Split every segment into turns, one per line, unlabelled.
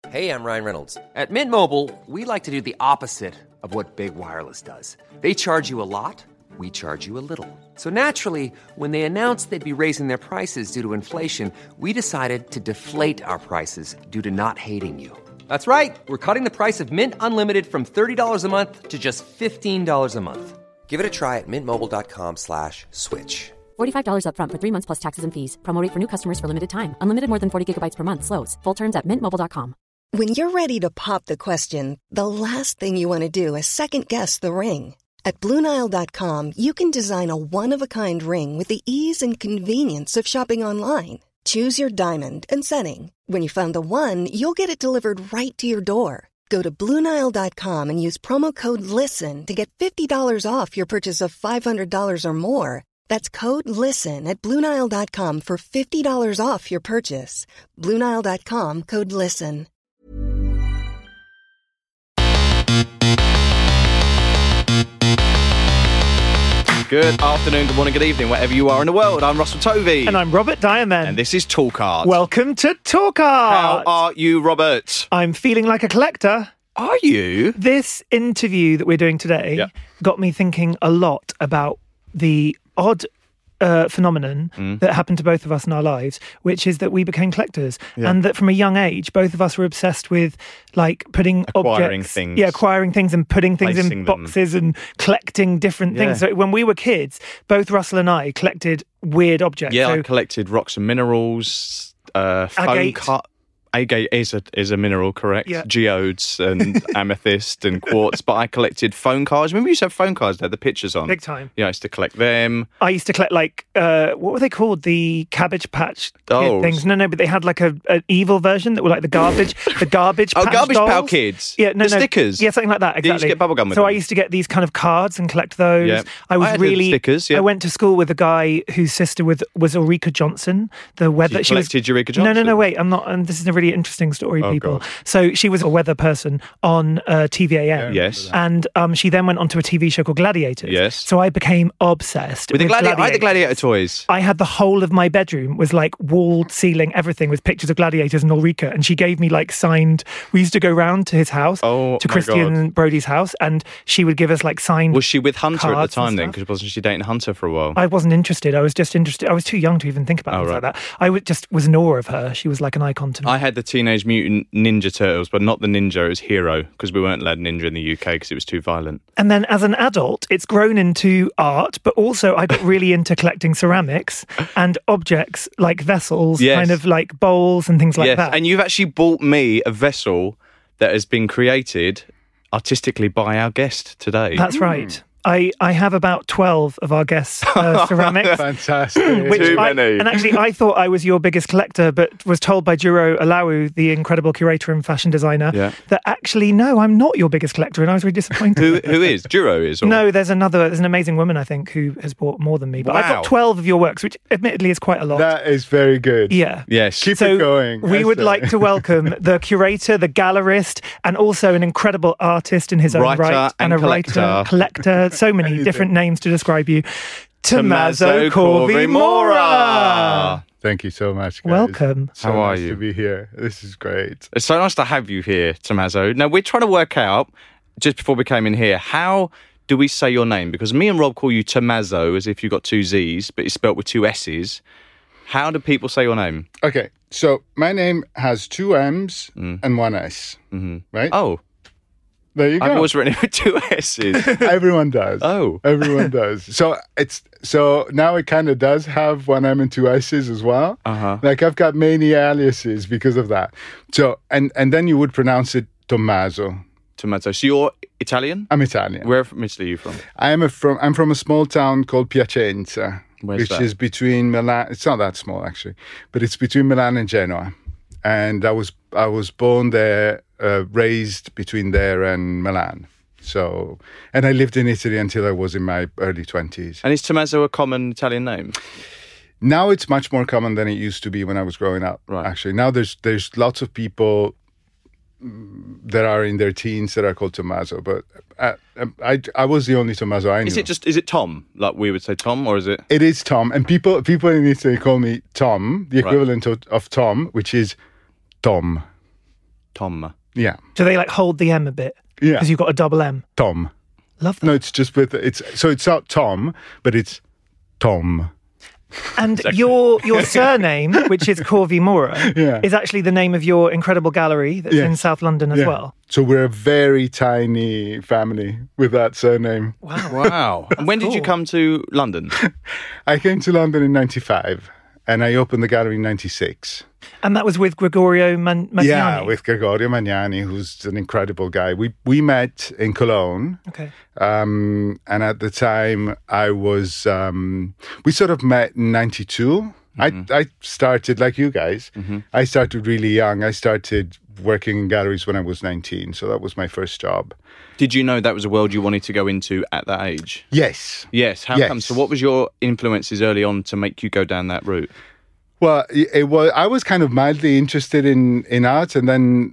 Hey, I'm Ryan Reynolds. At Mint Mobile, we like to do the opposite of what Big Wireless does. They charge you a lot, we charge you a little. So naturally, when they announced they'd be raising their prices due to inflation, we decided to deflate our prices due to not hating you. That's right. We're cutting the price of Mint Unlimited from $30 a month to just $15 a month. Give it a try at mintmobile.com/switch.
$45 up front for 3 months plus taxes and fees. Promo rate for new customers for limited time. Unlimited more than 40 gigabytes per month. Slows full terms at mintmobile.com.
When you're ready to pop the question, the last thing you want to do is second-guess the ring. At BlueNile.com, you can design a one-of-a-kind ring with the ease and convenience of shopping online. Choose your diamond and setting. When you find the one, you'll get it delivered right to your door. Go to BlueNile.com and use promo code LISTEN to get $50 off your purchase of $500 or more. That's code LISTEN at BlueNile.com for $50 off your purchase. BlueNile.com, code LISTEN.
Good afternoon, good morning, good evening, wherever you are in the world. I'm Russell Tovey.
And I'm Robert Diamond.
And this is Talk Art.
Welcome to Talk Art.
How are you, Robert?
I'm feeling like a collector.
Are you?
This interview that we're doing today got me thinking a lot about the odd phenomenon that happened to both of us in our lives, which is that we became collectors, and that from a young age, both of us were obsessed with like acquiring things and putting things in boxes and collecting different things. So when we were kids, both Russell and I collected weird objects.
Yeah, I collected rocks and minerals, phone cut. Agate is a mineral, correct? Yeah. Geodes and amethyst and quartz. But I collected phone cards. Remember you used to have phone cards there, the pictures on?
Big time.
Yeah, I used to collect them.
I used to collect what were they called? The Cabbage Patch things. No, but they had like an evil version that were like the Garbage Patch
Garbage
dolls.
Pail Kids.
Yeah, no,
stickers.
Yeah, something like that. Exactly.
You used to get bubblegum with
So
them.
I used to get these kind of cards and collect those.
Yeah.
I
had
really
stickers. Yeah.
I went to school with a guy whose sister was Ulrika Johnson. The weather.
She collected Ulrika Johnson.
No, wait. I'm not. And this is a really interesting story. People.
God.
So she was a weather person on TVAM.
Yes.
And she then went on to a TV show called Gladiators.
Yes.
So I became obsessed
with
Gladiators.
I had the Gladiator toys.
I had the whole of my bedroom was like walled, ceiling, everything with pictures of gladiators and Ulrika. And she gave me like signed. We used to go round to his house, to Christian Brody's house, and she would give us like signed.
Was she with Hunter at the time then? Because wasn't she dating Hunter for a while?
I wasn't interested. I was just interested. I was too young to even think about things like that. I just was in awe of her. She was like an icon to me.
I had the Teenage Mutant Ninja Turtles, but not the ninja, it was Hero, because we weren't allowed ninja in the UK because it was too violent.
And then as an adult, it's grown into art, but also I got really into collecting ceramics and objects like vessels, kind of like bowls and things like that.
And you've actually bought me a vessel that has been created artistically by our guest today.
That's right. I have about 12 of our guests' ceramics.
Fantastic.
Too many.
And actually, I thought I was your biggest collector, but was told by Juro Alawu, the incredible curator and fashion designer, that actually, no, I'm not your biggest collector, and I was really disappointed.
Who is? Juro is? Or?
No, there's an amazing woman, I think, who has bought more than me. But I've got 12 of your works, which admittedly is quite a lot.
That is very good.
Yeah.
Yes.
Keep it going.
We would like to welcome the curator, the gallerist, and also an incredible artist in his own right.
And a
writer, collector. So many different names to describe you. Tommaso Corvimora.
Thank you so much, guys.
Welcome.
So
How are
nice
you?
to be here. This is great.
It's so nice to have you here, Tommaso. Now, we're trying to work out, just before we came in here, how do we say your name? Because me and Rob call you Tommaso as if you've got two Z's, but it's spelt with two S's. How do people say your name?
Okay, so my name has two M's and one S, right?
Oh.
There you go.
I've always written it with two S's.
Everyone does.
Oh.
Everyone does. So now it kind of does have one M and two S's as well. Like I've got many aliases because of that. So and then you would pronounce it Tommaso.
Tommaso. So you're Italian?
I'm Italian.
Where from Italy are you from?
I'm from a small town called Piacenza, which is between Milan. It's not that small actually, but it's between Milan and Genoa. And I was born there, raised between there and Milan. So, and I lived in Italy until I was in my early 20s.
And is Tommaso a common Italian name?
Now it's much more common than it used to be when I was growing up.
Right.
Actually, now there's lots of people that are in their teens that are called Tommaso, but I was the only Tommaso I knew.
Is it Tom? Like we would say Tom, or is it?
It is Tom, and people in Italy call me Tom, the equivalent of Tom, which is Tom.
Tom.
Yeah.
Do they like hold the M a bit?
Yeah.
Because you've got a double M.
Tom.
Love that.
No, it's just it's not Tom, but it's Tom.
And your surname, which is Corvi Mora, is actually the name of your incredible gallery that's in South London as well.
So we're a very tiny family with that surname.
Wow. And when did you come to London?
I came to London in 95 and I opened the gallery in 96.
And that was with Gregorio Magnani?
Yeah, with Gregorio Magnani, who's an incredible guy. We met in Cologne.
Okay.
And at the time, I was... we sort of met in 92. Mm-hmm. I started, like you guys, I started really young. I started working in galleries when I was 19. So that was my first job.
Did you know that was a world you wanted to go into at that age?
Yes.
Yes. How come? So what was your influences early on to make you go down that route?
Well, I was kind of mildly interested in art, and then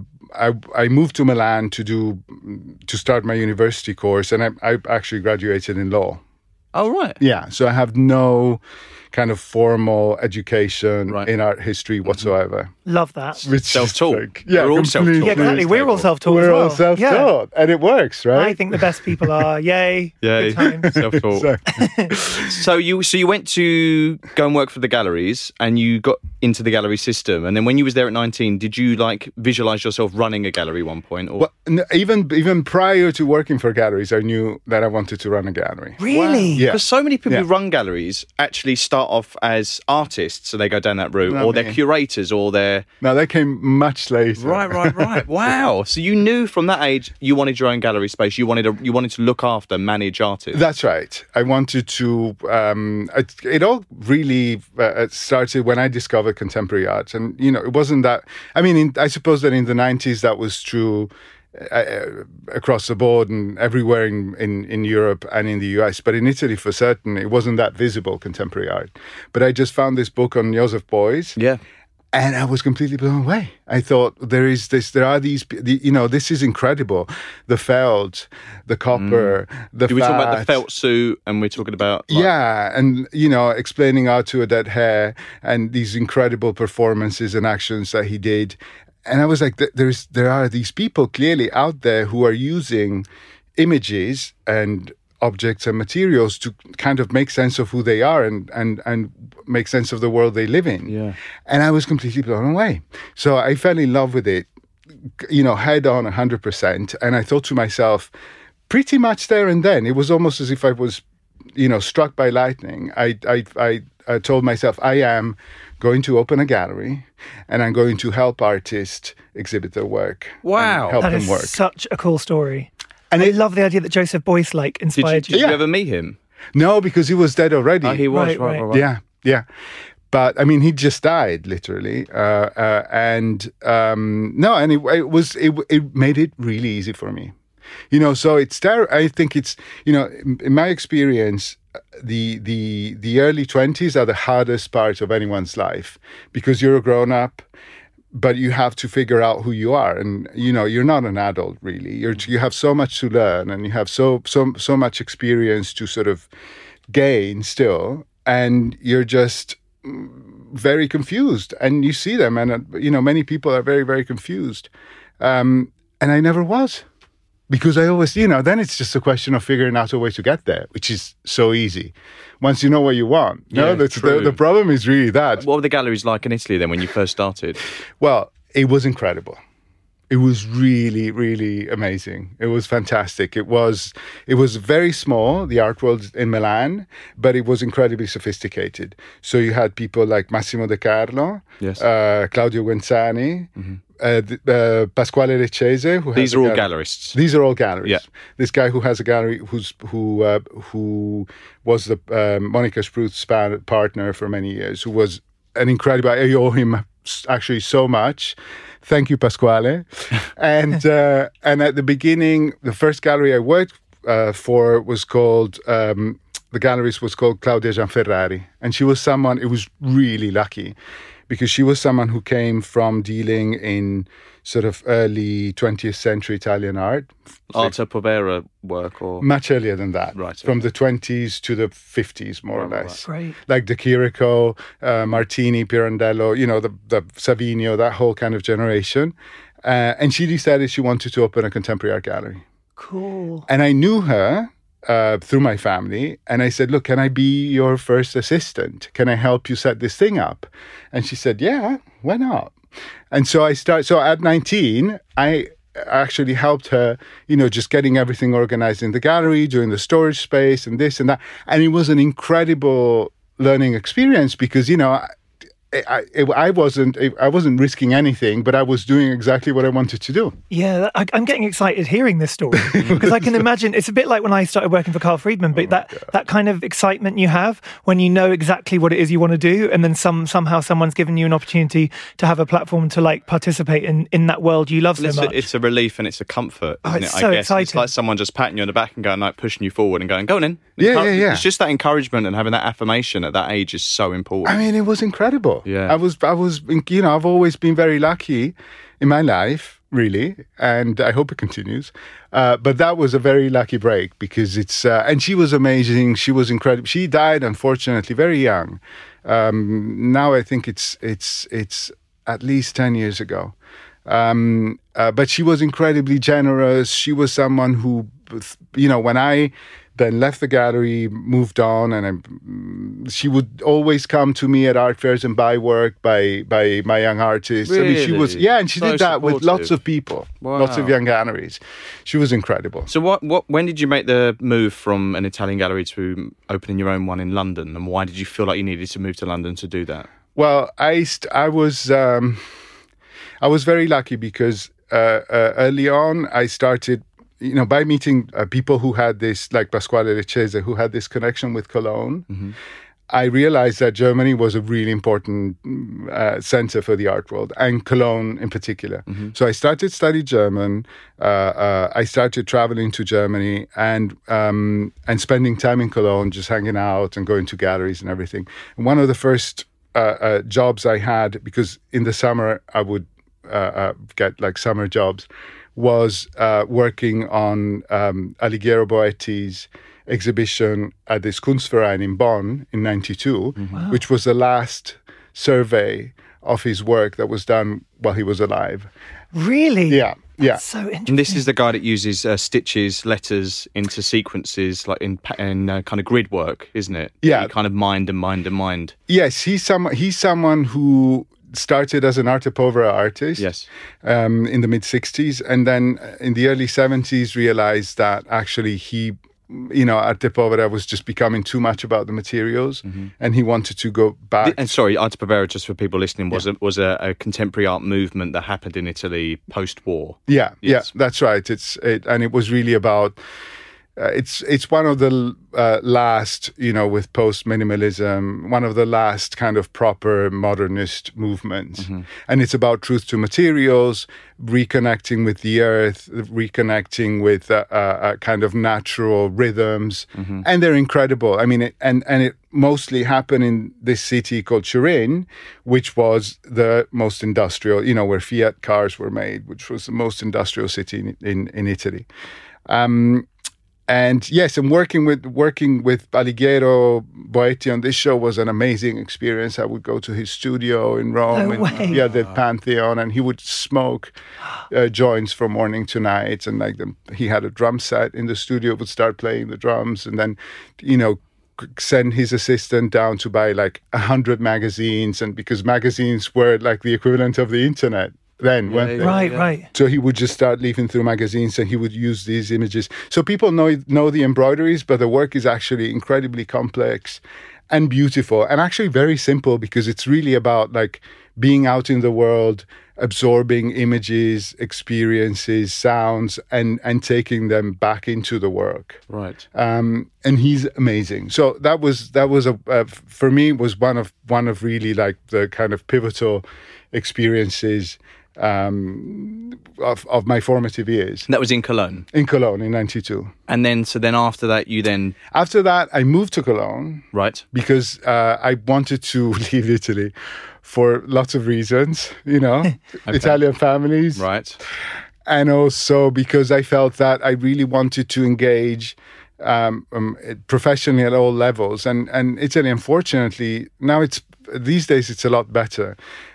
I moved to Milan to start my university course, and I actually graduated in law.
Oh, right.
Yeah, so I have no kind of formal education in art history whatsoever.
Love that.
Self-taught.
We're
all self-taught.
Yeah, exactly. We're all self-taught as well.
We're all self-taught, and it works, right?
I think the best people are. Yay.
Yay.
Good times.
Self-taught. So you went to go and work for the galleries, and you got into the gallery system, and then when you was there at 19, did you like visualize yourself running a gallery at one point? Or?
Well, even prior to working for galleries, I knew that I wanted to run a gallery.
Really?
Wow.
Yeah. Because so many people who run galleries actually start off as artists, so they go down that route, or they're curators, or they're...
No, they came much later.
Right. Wow. So you knew from that age you wanted your own gallery space. You wanted to look after, manage artists.
That's right. I wanted to... it all really started when I discovered contemporary art. And, it wasn't that... I mean, I suppose that in the 90s that was true across the board and everywhere in Europe and in the US, but in Italy for certain it wasn't that visible, contemporary art. But I just found this book on Joseph Beuys, and I was completely blown away. I thought there are these, this is incredible. The felt, the copper, the fat.
We're talking about the felt suit, and we're talking about
and explaining art to a dead hair, and these incredible performances and actions that he did. And I was like, there are these people clearly out there who are using images and objects and materials to kind of make sense of who they are and make sense of the world they live in.
Yeah.
And I was completely blown away. So I fell in love with it, head on 100%. And I thought to myself, pretty much there and then, it was almost as if I was, struck by lightning. I told myself, I am going to open a gallery and I'm going to help artists exhibit their work.
Wow.
Help
that
them
is
work.
Such a cool story. And I love the idea that Joseph Beuys inspired you.
Did you ever meet him?
No, because he was dead already.
Oh, he was, right.
Yeah. But I mean, he just died literally, and it made it really easy for me, So I think it's in my experience, the early 20s are the hardest part of anyone's life because you're a grown up, but you have to figure out who you are, and you're not an adult really. You have so much to learn, and you have so much experience to sort of gain still, and you're just very confused. And you see them, and many people are very, very confused, and I never was. Because I always, then it's just a question of figuring out a way to get there, which is so easy. Once you know what you want. The problem is really that.
What were the galleries like in Italy then when you first started?
Well, it was incredible. It was really, really amazing. It was fantastic. It was very small, the art world in Milan, but it was incredibly sophisticated. So you had people like Massimo De Carlo, Claudio Guenzani, Pasquale Leccese.
These are all gallerists.
These are all gallerists.
Yeah.
This guy who has a gallery who was the Monica Spruth's partner for many years, who was an incredible... I owe him actually so much. Thank you, Pasquale. And at the beginning, the first gallery I worked for was called... the gallerist was called Claudia Gianferrari. And she was someone... It was really lucky, because she was someone who came from dealing in sort of early 20th century Italian art.
Arte Povera work, or...
Much earlier than that.
Right.
From the 20s to the 50s, more or less.
Right.
Like De Chirico, Martini, Pirandello, the Savigno, that whole kind of generation. And she decided she wanted to open a contemporary art gallery.
Cool.
And I knew her through my family. And I said, look, can I be your first assistant? Can I help you set this thing up? And she said, yeah, why not? And so so at 19, I actually helped her, just getting everything organized in the gallery, doing the storage space and this and that. And it was an incredible learning experience because, I wasn't risking anything, but I was doing exactly what I wanted to do.
Yeah, I'm getting excited hearing this story because I can imagine it's a bit like when I started working for Carl Friedman, but that kind of excitement you have when you know exactly what it is you want to do, and then somehow someone's given you an opportunity to have a platform to like participate in that world you love so much.
It's a relief and it's a comfort, isn't
it's
it?
So
I guess
exciting.
It's like someone just patting you on the back and going, like, pushing you forward and going, go on in.
Yeah.
It's just that encouragement and having that affirmation at that age is so important.
I mean, it was incredible.
Yeah.
I've always been very lucky in my life, really, and I hope it continues. But that was a very lucky break because and she was amazing. She was incredible. She died, unfortunately, very young. Now I think it's at least 10 years ago. But she was incredibly generous. She was someone who, when I then left the gallery, moved on, and she would always come to me at art fairs and buy work by my young artists.
Really?
I mean, she was, and she did that with lots of people, lots of young galleries. She was incredible.
So when did you make the move from an Italian gallery to opening your own one in London, and why did you feel like you needed to move to London to do that?
Well, I was very lucky because early on I started, by meeting people who had this, like Pasquale Lecchese, who had this connection with Cologne. Mm-hmm. I realized that Germany was a really important center for the art world, and Cologne in particular. Mm-hmm. So I started studying German. I started traveling to Germany and spending time in Cologne, just hanging out and going to galleries and everything. And one of the first jobs I had, because in the summer I would get like summer jobs, was working on Alighiero Boetti's exhibition at this Kunstverein in Bonn in 92, mm-hmm. which was the last survey of his work that was done while he was alive.
Really?
Yeah.
That's so interesting.
And this is the guy that uses stitches, letters into sequences, like in kind of grid work, isn't it?
Yeah.
Kind of mind and mind and mind.
Yes, he's someone who started as an arte povera artist,
yes,
in the mid-60s, and then in the early 70s realized that actually he, arte povera was just becoming too much about the materials, mm-hmm. and he wanted to go back.
And sorry, arte povera, just for people listening, was a contemporary art movement that happened in Italy post-war.
Yeah,
yes.
Yeah, that's right. And it was really about. It's one of the last, with post-minimalism, one of the last kind of proper modernist movements. Mm-hmm. And it's about truth to materials, reconnecting with the earth, reconnecting with kind of natural rhythms. Mm-hmm. And they're incredible. I mean, it mostly happened in this city called Turin, which was the most industrial, where Fiat cars were made, which was the most industrial city in Italy. And yes, and working with Alighiero Boetti on this show was an amazing experience. I would go to his studio in Rome, the Pantheon, and he would smoke joints from morning to night. And he had a drum set in the studio, would start playing the drums, and then, send his assistant down to buy 100 magazines, and because magazines were like the equivalent of the internet. Then,
right.
So he would just start leafing through magazines, and he would use these images. So people know the embroideries, but the work is actually incredibly complex and beautiful, and actually very simple, because it's really about being out in the world, absorbing images, experiences, sounds, and taking them back into the work.
Right.
And he's amazing. So that was for me was one of really the kind of pivotal experiences of my formative years.
And that was in Cologne?
In Cologne, in 92.
And then, after that,
After that, I moved to Cologne.
Right.
Because I wanted to leave Italy for lots of reasons, okay. Italian families.
Right.
And also because I felt that I really wanted to engage professionally at all levels. And Italy, unfortunately, these days it's a lot better.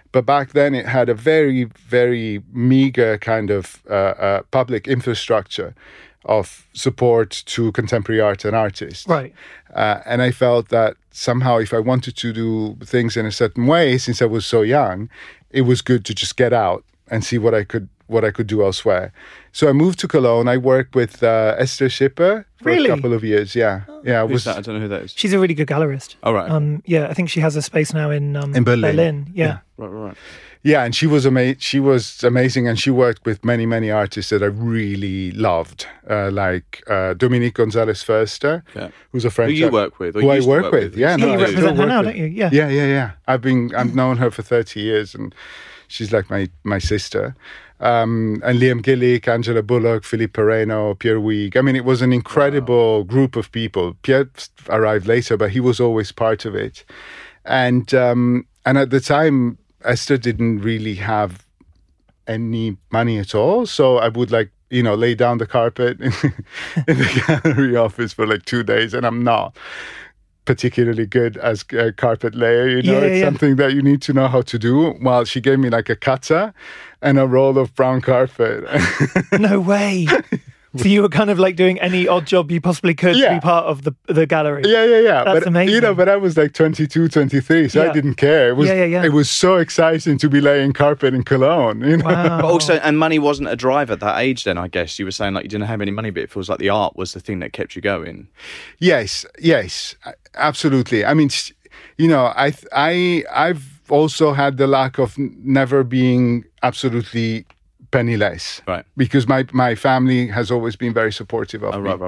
But back then it had a very, very meager kind of public infrastructure of support to contemporary art and artists.
Right.
And I felt that somehow if I wanted to do things in a certain way, since I was so young, it was good to just get out and see what I could do elsewhere. So I moved to Cologne. I worked with Esther Schipper for a couple of years. Yeah.
Who's that? I don't know who that is.
She's a really good gallerist.
Oh, right.
I think she has a space now in
Berlin.
Yeah.
Right.
Yeah, and she was amazing, and she worked with many, many artists that I really loved, like Dominique Gonzalez-Förster, who's a French.
Who you work with?
Who I work with? Yeah,
you represent her now, don't you? Yeah.
Yeah. I've known her for 30 years, and she's like my sister. And Liam Gillick, Angela Bullock, Philippe Perreno, Pierre Huyghe. I mean, it was an incredible group of people. Pierre arrived later, but he was always part of it. And at the time, Esther didn't really have any money at all. So I would lay down the carpet in the gallery office for 2 days, and I'm not particularly good as a carpet layer, it's something that you need to know how to do. Well, she gave me a cutter and a roll of brown carpet.
No way. So you were kind of doing any odd job you possibly could to be part of the gallery.
Yeah.
That's amazing.
But I was 22, 23, so I didn't care. It was so exciting to be laying carpet in Cologne.
Wow.
But also, and money wasn't a drive at that age then, I guess. You were saying you didn't have any money, but it feels like the art was the thing that kept you going.
Yes, absolutely. I mean, I've also had the luck of never being absolutely penniless,
right?
Because my family has always been very supportive of me.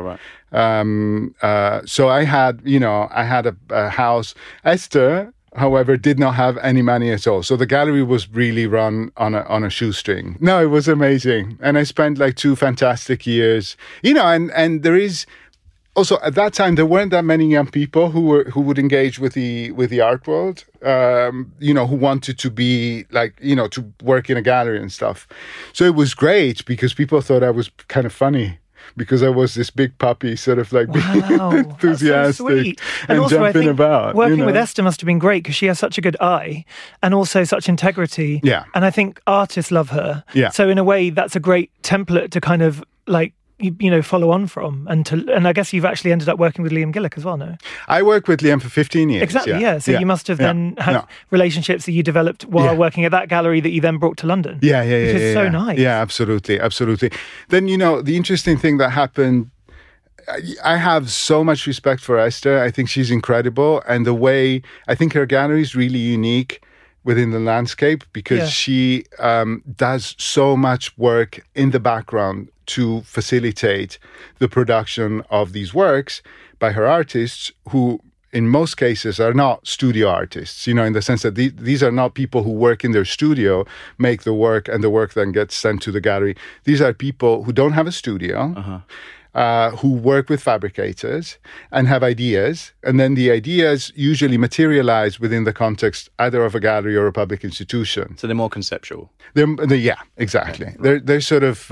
Right.
So I had a house. Esther, however, did not have any money at all. So the gallery was really run on a shoestring. No, it was amazing, and I spent 2 fantastic years. And there is. Also, at that time, there weren't that many young people who would engage with the art world, who wanted to be to work in a gallery and stuff. So it was great because people thought I was kind of funny because I was this big puppy, sort of being enthusiastic and
also,
jumping about.
Working with Esther must have been great because she has such a good eye and also such integrity.
Yeah.
And I think artists love her.
Yeah.
So in a way, that's a great template to kind of follow on from, and I guess you've actually ended up working with Liam Gillick as well, no?
I worked with Liam for 15 years.
Exactly, yeah. So you must have then had relationships that you developed while working at that gallery that you then brought to London.
Yeah.
Which is so nice.
Yeah, absolutely. Then, the interesting thing that happened, I have so much respect for Esther. I think she's incredible, and I think her gallery is really unique within the landscape because she does so much work in the background to facilitate the production of these works by her artists who in most cases are not studio artists, in the sense that these are not people who work in their studio, make the work, and the work then gets sent to the gallery. These are people who don't have a studio, who work with fabricators and have ideas, and then the ideas usually materialize within the context either of a gallery or a public institution.
So they're more conceptual.
Yeah, exactly. Okay, right. They're sort of.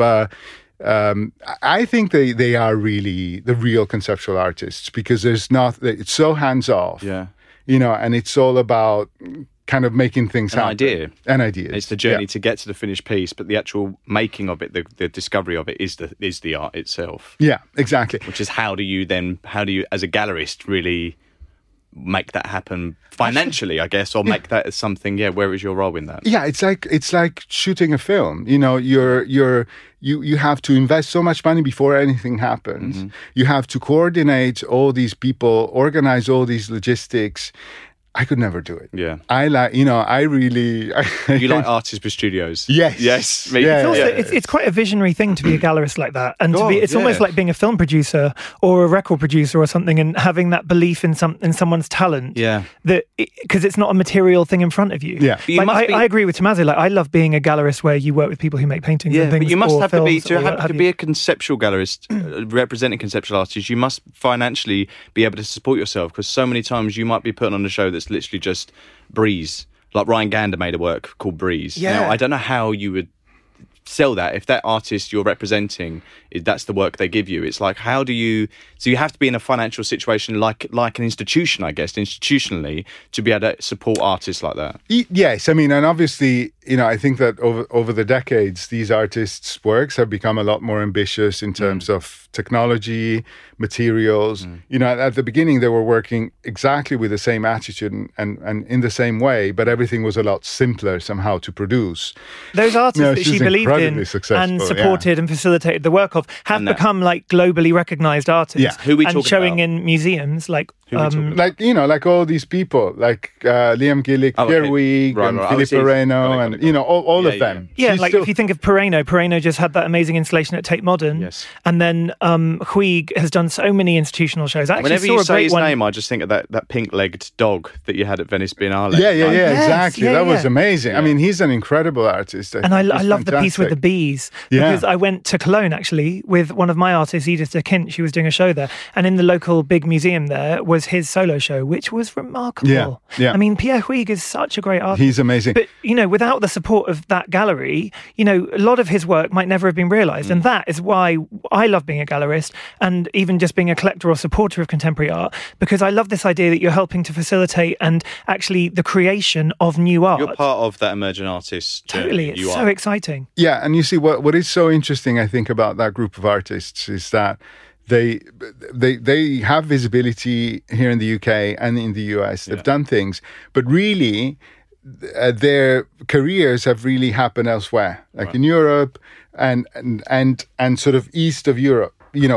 I think they are really the real conceptual artists because it's so hands off.
Yeah.
And it's all about kind of making things happen. An idea.
It's the journey to get to the finished piece, but the actual making of it, the discovery of it is the art itself.
Yeah, exactly.
Which is how do you as a gallerist really make that happen financially, I guess, or make that as something. Yeah, where is your role in that?
Yeah, it's like shooting a film. You have to invest so much money before anything happens. Mm-hmm. You have to coordinate all these people, organize all these logistics. I could never do it.
Yeah.
I like
artists with studios.
Yes.
Me.
Yeah. It's quite a visionary thing to be a gallerist like that. And it's almost like being a film producer or a record producer or something and having that belief in someone's talent.
Yeah.
Because it's not a material thing in front of you.
Yeah.
I agree with Tommaso. I love being a gallerist where you work with people who make paintings and things.
But you must have to be
a
a conceptual gallerist representing conceptual artists. You must financially be able to support yourself because so many times you might be putting on a show that's literally just breeze. Like Ryan Gander made a work called Breeze.
Yeah.
Now, I don't know how you would sell that, if that artist you're representing, that's the work they give you, it's like, how do you... So you have to be in a financial situation like an institution, I guess, institutionally, to be able to support artists like that.
Yes, I mean, and obviously, I think that over the decades, these artists' works have become a lot more ambitious in terms of technology, materials. At the beginning, they were working exactly with the same attitude and in the same way, but everything was a lot simpler somehow to produce.
Those artists that she believed in and supported and facilitated the work of have become like globally recognized artists.
Yeah.
Who we
and
talking
showing
about?
in museums like
like all these people, like Liam Gillick, Pierre Huyghe, and Philippe Moreno, and all of them.
Yeah, like if you think of Pereno just had that amazing installation at Tate Modern.
Yes.
And then Huyghe has done so many institutional shows. I actually
Whenever
saw
you
a
say
great
his
one.
name, I just think of that pink-legged dog that you had at Venice Biennale.
Yeah,
Yes,
exactly.
yeah,
that was
yeah.
amazing. I mean, he's an incredible artist.
And I love the piece with the bees because I went to Cologne actually with one of my artists, Edith de Kint. She was doing a show there, and in the local big museum there was his solo show, which was remarkable.
Yeah.
I mean, Pierre Huyghe is such a great artist.
He's amazing.
But without the support of that gallery, a lot of his work might never have been realised, and that is why I love being a gallerist and even just being a collector or supporter of contemporary art, because I love this idea that you're helping to facilitate and actually the creation of new art.
You're part of that emerging artist journey.
Totally, it's so exciting.
Yeah, and you see what is so interesting, I think, about that group of artists is that they have visibility here in the UK and in the US. They've done things, but really their careers have really happened elsewhere, like in Europe and sort of east of Europe,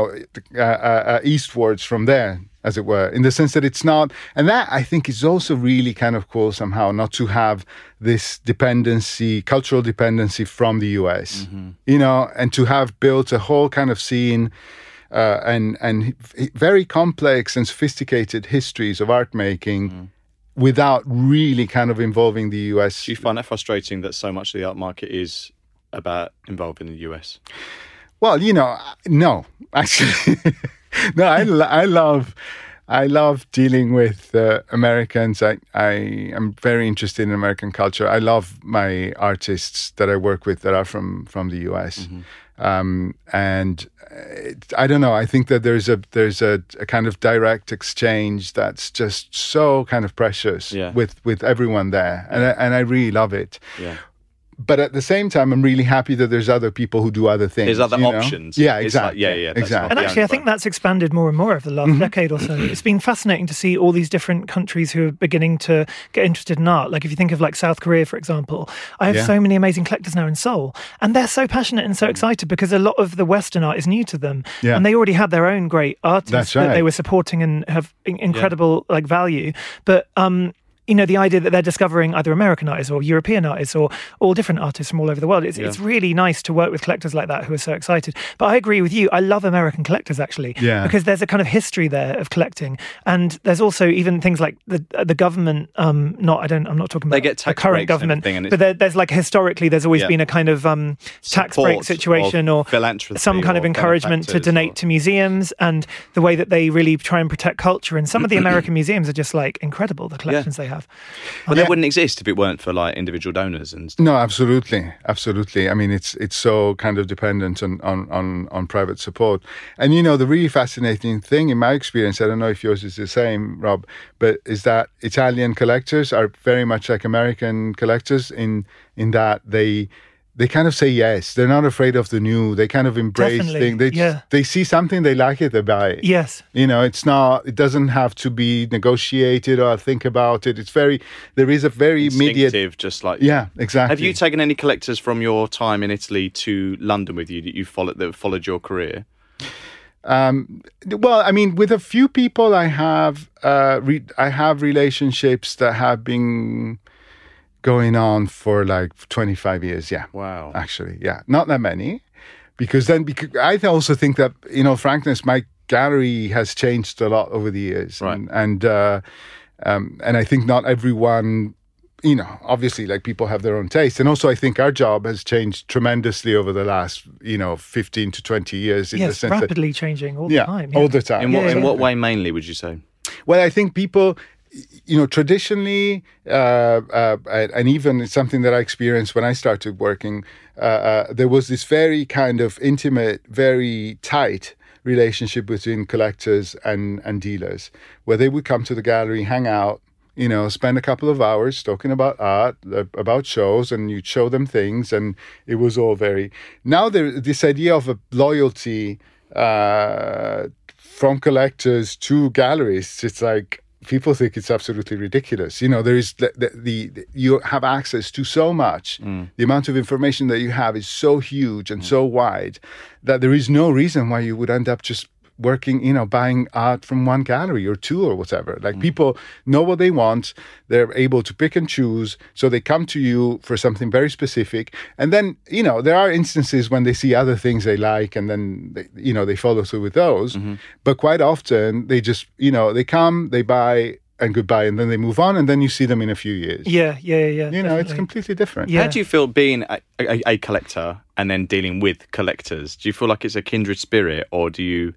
eastwards from there, as it were, in the sense that it's not, and that I think is also really kind of cool somehow, not to have this cultural dependency from the US, and to have built a whole kind of scene and very complex and sophisticated histories of art making without really kind of involving the US.
Do you find that frustrating that so much of the art market is about involving the US?
Well, no, actually. No, I love dealing with Americans. I am very interested in American culture. I love my artists that I work with that are from the US. And I don't know. I think that there's a kind of direct exchange that's just so kind of precious with everyone there, and I really love it. Yeah. But at the same time, I'm really happy that there's other people who do other things.
There's other options.
Yeah, exactly.
Exactly.
And actually, I think that's expanded more and more over the last decade or so. It's been fascinating to see all these different countries who are beginning to get interested in art. Like if you think of like South Korea, for example, I have so many amazing collectors now in Seoul, and they're so passionate and so excited because a lot of the Western art is new to them, and they already had their own great artists that they were supporting and have incredible like value, but the idea that they're discovering either American artists or European artists or all different artists from all over the world. It's really nice to work with collectors like that who are so excited. But I agree with you. I love American collectors, actually, because there's a kind of history there of collecting. And there's also even things like the government, I'm not talking about the current government, but there's like historically, there's always been a kind of tax break situation or some kind of encouragement to donate to museums and the way that they really try and protect culture. And some of the American museums are just like incredible, the collections they have.
But they wouldn't exist if it weren't for like individual donors and stuff.
No, absolutely. I mean, it's so kind of dependent on private support. And the really fascinating thing in my experience, I don't know if yours is the same, Rob, but is that Italian collectors are very much like American collectors in that they kind of say yes. They're not afraid of the new. They kind of embrace things. They see something, they like it, they buy it.
Yes.
It doesn't have to be negotiated or think about it. There is a very immediate,
just like...
Yeah, exactly.
Have you taken any collectors from your time in Italy to London with you that followed your career?
Well, I mean, with a few people I have relationships that have been going on for like 25 years. Yeah.
Wow.
Actually, yeah. Not that many. Because I also think that, frankness, my gallery has changed a lot over the years.
Right.
And I think not everyone, obviously like people have their own taste. And also I think our job has changed tremendously over the last, 15 to 20 years. In the sense
rapidly changing all the time.
All the time.
In what way mainly would you say?
Well, I think people... traditionally, and even it's something that I experienced when I started working, there was this very kind of intimate, very tight relationship between collectors and dealers, where they would come to the gallery, hang out, spend a couple of hours talking about art, about shows, and you'd show them things, and it was all very... Now this idea of a loyalty from collectors to galleries, it's like people think it's absolutely ridiculous. There is you have access to so much. The amount of information that you have is so huge and so wide that there is no reason why you would end up just working, buying art from one gallery or two or whatever. Like people know what they want. They're able to pick and choose. So they come to you for something very specific. And then, there are instances when they see other things they like and then, they follow through with those. But quite often they just, they come, they buy and goodbye, and then they move on, and then you see them in a few years.
Yeah. Definitely.
It's completely different.
Yeah.
How do you feel being a collector and then dealing with collectors? Do you feel like it's a kindred spirit, or do you...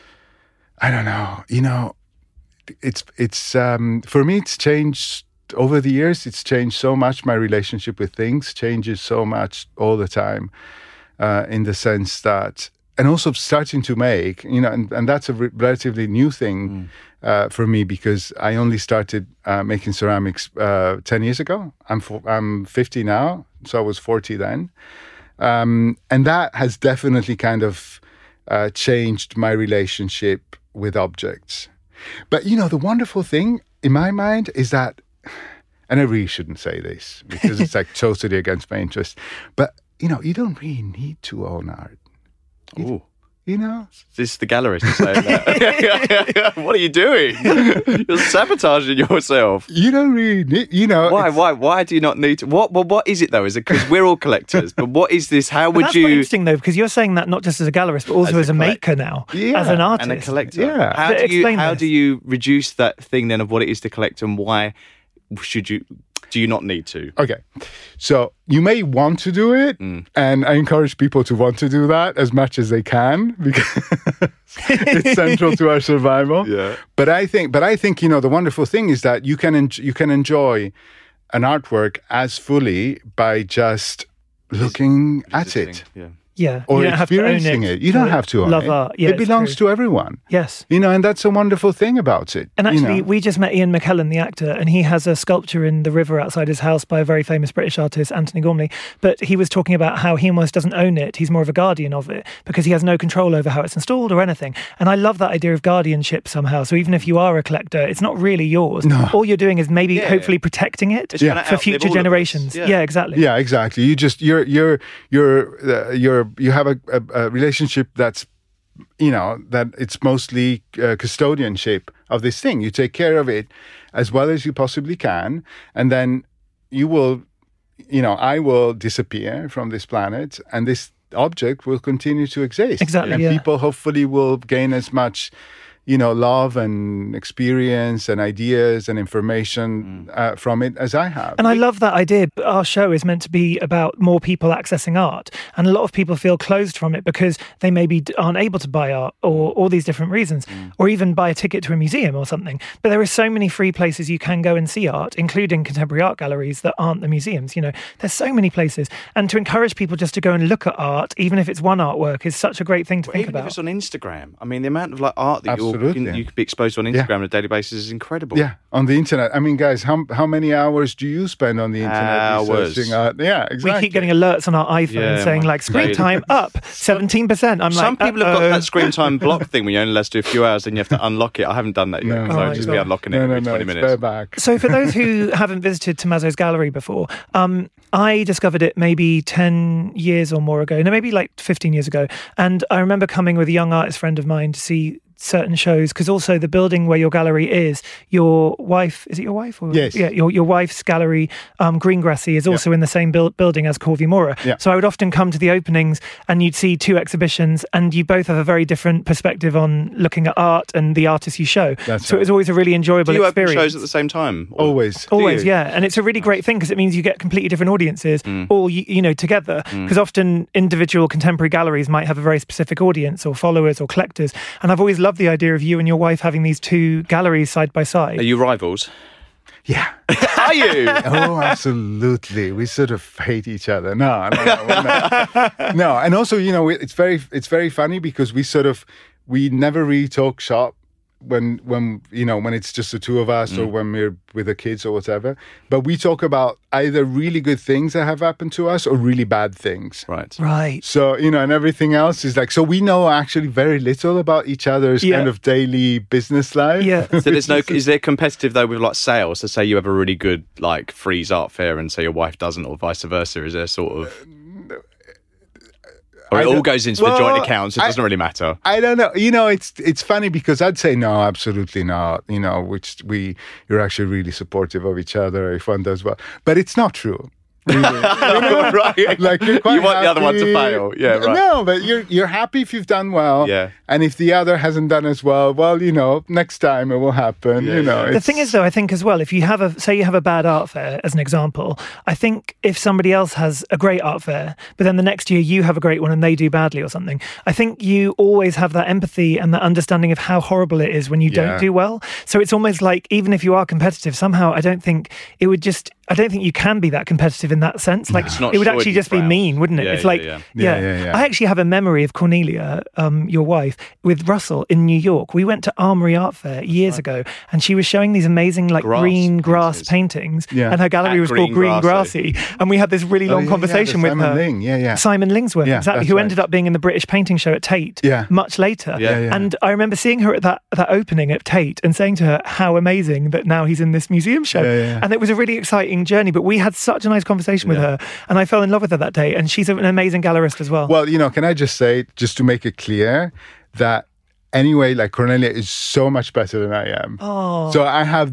I don't know. It's for me, it's changed over the years. It's changed so much. My relationship with things changes so much all the time, in the sense that, and also starting to make, and that's a relatively new thing for me, because I only started making ceramics 10 years ago. I'm 50 now, so I was 40 then, and that has definitely kind of changed my relationship with objects. But the wonderful thing in my mind is that, and I really shouldn't say this because it's like totally against my interest, but you don't really need to own art.
Ooh.
This
is the gallerist saying that. What are you doing? You're sabotaging yourself.
You don't really need,
Why do you not need to? What is it though? Is it because we're all collectors? But what is this? How would
that's
you?
Quite interesting though, because you're saying that not just as a gallerist, but also as a maker now, as an artist
and a collector.
Yeah.
How do you reduce that thing then of what it is to collect, and why should you? Do you not need to?
Okay. So you may want to do it, and I encourage people to want to do that as much as they can, because it's central to our survival.
Yeah.
But I think the wonderful thing is that you can enjoy an artwork as fully by just looking at it.
Yeah.
Yeah,
or
you don't
experiencing
have to own it.
You don't have to own
love
it.
Art. Yeah,
it belongs to everyone.
Yes.
And that's a wonderful thing about it.
And actually, we just met Ian McKellen, the actor, and he has a sculpture in the river outside his house by a very famous British artist, Anthony Gormley. But he was talking about how he almost doesn't own it. He's more of a guardian of it because he has no control over how it's installed or anything. And I love that idea of guardianship somehow. So even if you are a collector, it's not really yours. No. All you're doing is maybe hopefully protecting it for future generations. Yeah, exactly.
Yeah, exactly. You just you have a relationship that's that it's mostly custodianship of this thing. You take care of it as well as you possibly can, and then you will I will disappear from this planet, and this object will continue to exist.
Exactly.
And people hopefully will gain as much love and experience and ideas and information from it as I have.
And I love that idea. Our show is meant to be about more people accessing art. And a lot of people feel closed from it because they maybe aren't able to buy art or all these different reasons, or even buy a ticket to a museum or something. But there are so many free places you can go and see art, including contemporary art galleries that aren't the museums. There's so many places. And to encourage people just to go and look at art, even if it's one artwork, is such a great thing to think about.
Even if it's on Instagram. I mean, the amount of art that you can be exposed to on Instagram on a daily basis is incredible.
Yeah, on the internet. I mean, guys, how many hours do you spend on the internet researching art? Yeah, exactly.
We keep getting alerts on our iPhone saying screen time up 17%.
Some people have got that screen time block thing when you only let do a few hours and you have to unlock it. I haven't done that yet because I would just be unlocking it every 20 minutes.
Back.
So for those who haven't visited Tommaso's gallery before, I discovered it maybe 10 years or more ago. No, maybe 15 years ago. And I remember coming with a young artist friend of mine to see certain shows, because also the building where your gallery is, your wife, is it your wife? Or,
yes.
Yeah, your wife's gallery, Greengrassy, is also in the same building as Corvi Mora. Yeah. So I would often come to the openings and you'd see two exhibitions and you both have a very different perspective on looking at art and the artists you show.
That's
so it was always a really enjoyable experience.
Do you open shows at the same time?
Always,
yeah. And it's a really great thing because it means you get completely different audiences all together, because often individual contemporary galleries might have a very specific audience or followers or collectors. And I've always loved love the idea of you and your wife having these two galleries side by side.
Are you rivals?
Yeah.
Are you?
Oh, absolutely. We sort of hate each other. No. No. And also, it's very funny because we never really talk shop when it's just the two of us or when we're with the kids or whatever. But we talk about either really good things that have happened to us or really bad things.
Right.
So, and everything else is so we know actually very little about each other's kind of daily business life.
Yeah.
So is there competitive though with like sales? So say you have a really good like Frieze art fair and say your wife doesn't or vice versa. Is there sort of... Or it all goes into the joint accounts. It doesn't really matter.
I don't know. It's funny because I'd say no, absolutely not. You're actually really supportive of each other if one does well. But it's not true. Really.
Right.
Like you
want the other one to fail. Yeah, right.
No, but you're happy if you've done well.
Yeah.
And if the other hasn't done as well, next time it will happen.
The thing is, though, I think as well, if you have a bad art fair, as an example, I think if somebody else has a great art fair, but then the next year you have a great one and they do badly or something, I think you always have that empathy and that understanding of how horrible it is when you don't do well. So it's almost like, even if you are competitive, somehow I don't think you can be that competitive in that sense. Like, it would actually just be mean, wouldn't it?
Yeah,
it's like, I actually have a memory of Cornelia, your wife, with Russell in New York. We went to Armory Art Fair years ago, and she was showing these amazing green grass paintings, and her gallery was called Green Grassy. And we had this really long conversation with
Simon
her.
Ling,
Simon Lingsworth, exactly, who ended up being in the British Painting Show at Tate much later. And I remember seeing her at that opening at Tate and saying to her how amazing that now he's in this museum show. And it was a really exciting journey, but we had such a nice conversation with her, and I fell in love with her that day, and she's an amazing gallerist as well.
Well, can I just say, just to make it clear, that anyway, Cornelia is so much better than I am.
Oh.
So I have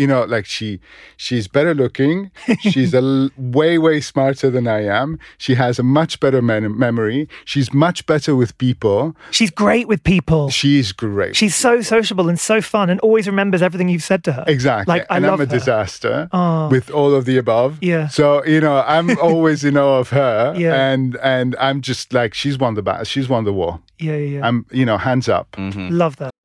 she's better looking. She's way, way smarter than I am. She has a much better memory. She's much better with people.
She's great with people.
She's great.
She's so sociable and so fun and always remembers everything you've said to her.
Exactly.
I'm
a disaster with all of the above.
Yeah.
So, I'm always in awe of her.
Yeah.
And I'm just she's won the battle. She's won the war.
Yeah.
I'm, hands up.
Mm-hmm. Love that.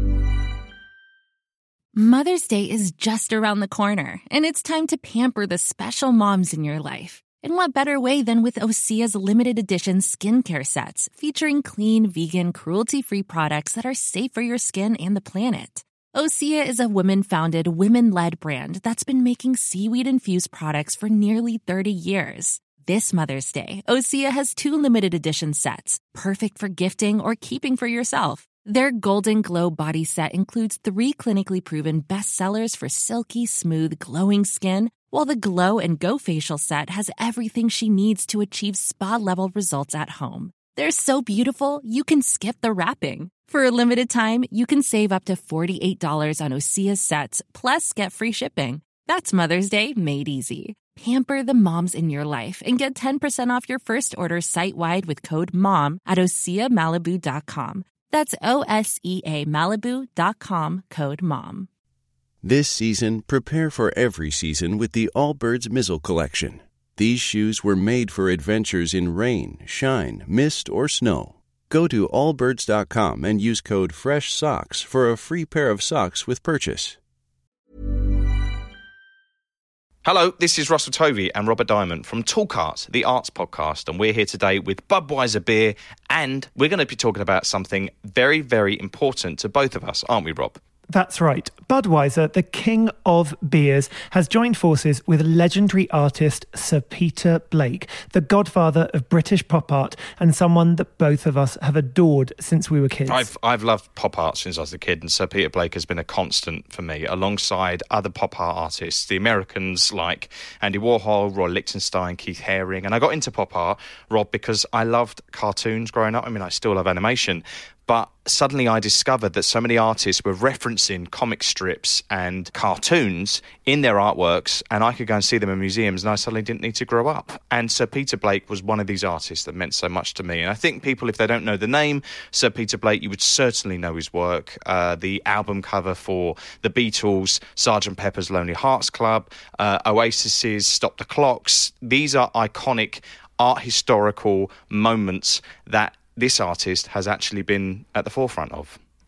Mother's Day is just around the corner, and it's time to pamper the special moms in your life. And what better way than with Osea's limited edition skincare sets, featuring clean, vegan, cruelty-free products that are safe for your skin and the planet. Osea is a women-founded, women-led brand that's been making seaweed-infused products for nearly 30 years. This Mother's Day, Osea has 2 limited edition sets, perfect for gifting or keeping for yourself. Their Golden Glow body set includes 3 clinically proven bestsellers for silky, smooth, glowing skin, while the Glow and Go facial set has everything she needs to achieve spa-level results at home. They're so beautiful, you can skip the wrapping. For a limited time, you can save up to $48 on Osea sets, plus get free shipping. That's Mother's Day made easy. Pamper the moms in your life and get 10% off your first order site-wide with code MOM at OseaMalibu.com. That's OSEA Malibu.com, code MOM.
This season, prepare for every season with the Allbirds Mizzle Collection. These shoes were made for adventures in rain, shine, mist, or snow. Go to allbirds.com and use code FRESHSOCKS for a free pair of socks with purchase.
Hello, this is Russell Tovey and Robert Diamond from Talk Art, the arts podcast, and we're here today with Budweiser beer, and we're going to be talking about something very, very important to both of us, aren't we, Rob?
That's right. Budweiser, the king of beers, has joined forces with legendary artist Sir Peter Blake, the godfather of British pop art and someone that both of us have adored since we were kids.
I've loved pop art since I was a kid, and Sir Peter Blake has been a constant for me, alongside other pop art artists, the Americans like Andy Warhol, Roy Lichtenstein, Keith Haring. And I got into pop art, Rob, because I loved cartoons growing up. I mean, I still love animation. But suddenly I discovered that so many artists were referencing comic strips and cartoons in their artworks, and I could go and see them in museums, and I suddenly didn't need to grow up. And Sir Peter Blake was one of these artists that meant so much to me. And I think people, if they don't know the name Sir Peter Blake, you would certainly know his work. The album cover for the Beatles, Sgt. Pepper's Lonely Hearts Club, Oasis's Stop the Clocks. These are iconic art historical moments that this artist has actually been at the forefront of.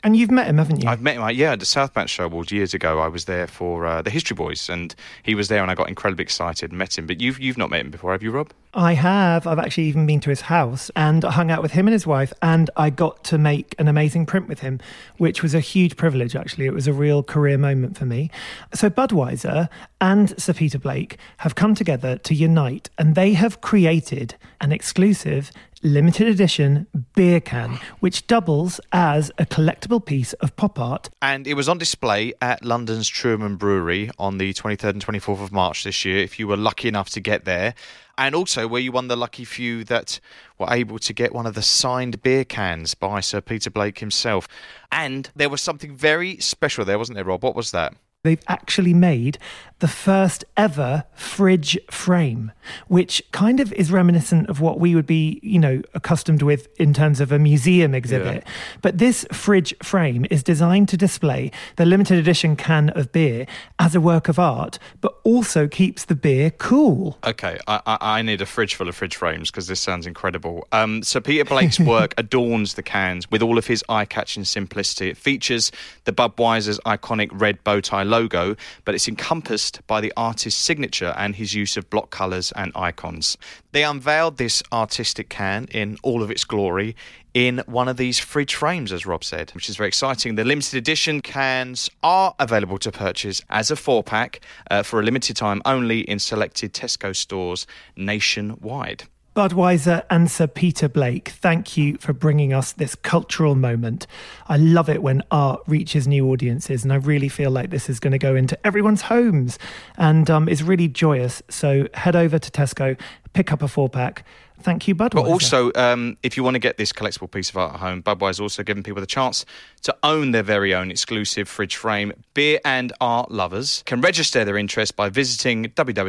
And you've met him, haven't you?
I've met him, at the South Bank Show Awards years ago. I was there for the History Boys, and he was there, and I got incredibly excited and met him. But you've not met him before, have you, Rob?
I have. I've actually even been to his house and hung out with him and his wife, and I got to make an amazing print with him, which was a huge privilege, actually. It was a real career moment for me. So Budweiser and Sir Peter Blake have come together to unite, and they have created an exclusive limited edition beer can, which doubles as a collectible piece of pop art.
And it was on display at London's Truman Brewery on the 23rd and 24th of March this year, if you were lucky enough to get there. And also where you won the lucky few that were able to get one of the signed beer cans by Sir Peter Blake himself. And there was something very special there, wasn't there, Rob? What was that?
They've actually made the first ever fridge frame, which kind of is reminiscent of what we would be, accustomed with in terms of a museum exhibit. Yeah. But this fridge frame is designed to display the limited edition can of beer as a work of art, but also keeps the beer cool.
Okay, I need a fridge full of fridge frames because this sounds incredible. Sir Peter Blake's work adorns the cans with all of his eye-catching simplicity. It features the Budweiser's iconic red bow tie logo, but it's encompassed by the artist's signature and his use of block colours and icons. They unveiled this artistic can in all of its glory in one of these fridge frames, as Rob said, which is very exciting. The limited edition cans are available to purchase as a 4-pack for a limited time only in selected Tesco stores nationwide.
Budweiser and Sir Peter Blake, thank you for bringing us this cultural moment. I love it when art reaches new audiences, and I really feel like this is going to go into everyone's homes and is really joyous. So head over to Tesco, pick up a 4-pack. Thank you, Budweiser.
But also, if you want to get this collectible piece of art at home, Budweiser also giving people the chance to own their very own exclusive fridge frame. Beer and art lovers can register their interest by visiting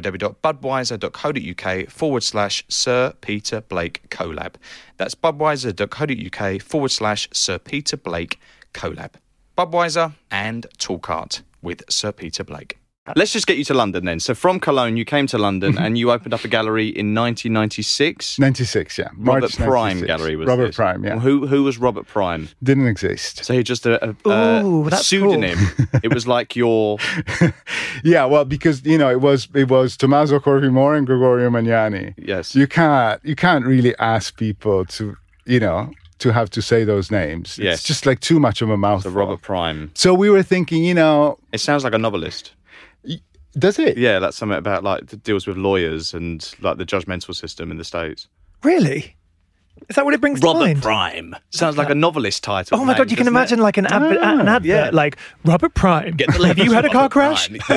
www.budweiser.co.uk/Sir Peter Blake Collab. That's budweiser.co.uk/Sir Peter Blake Collab. Budweiser and Talk Art with Sir Peter Blake. Let's just get you to London then. So from Cologne, you came to London and you opened up a gallery in 1996?
96, yeah.
Robert Prime Gallery was
Robert
this.
Prime, yeah.
Who was Robert Prime?
Didn't exist.
So you're just a pseudonym. Cool. It was like your...
Yeah, well, because, it was Tommaso Corvimore and Gregorio Magnani.
Yes.
You can't really ask people to, to have to say those names.
Yes.
It's just like too much of a mouthful.
So Robert Prime.
So we were thinking,
It sounds like a novelist.
Does it?
Yeah, that's something about that deals with lawyers and like the judgmental system in the States.
Really? Is that what it brings to mind?
Robert Prime. Sounds like a novelist title.
Oh my God, you can imagine like an advert, like Robert Prime. Have you had a car crash?
No,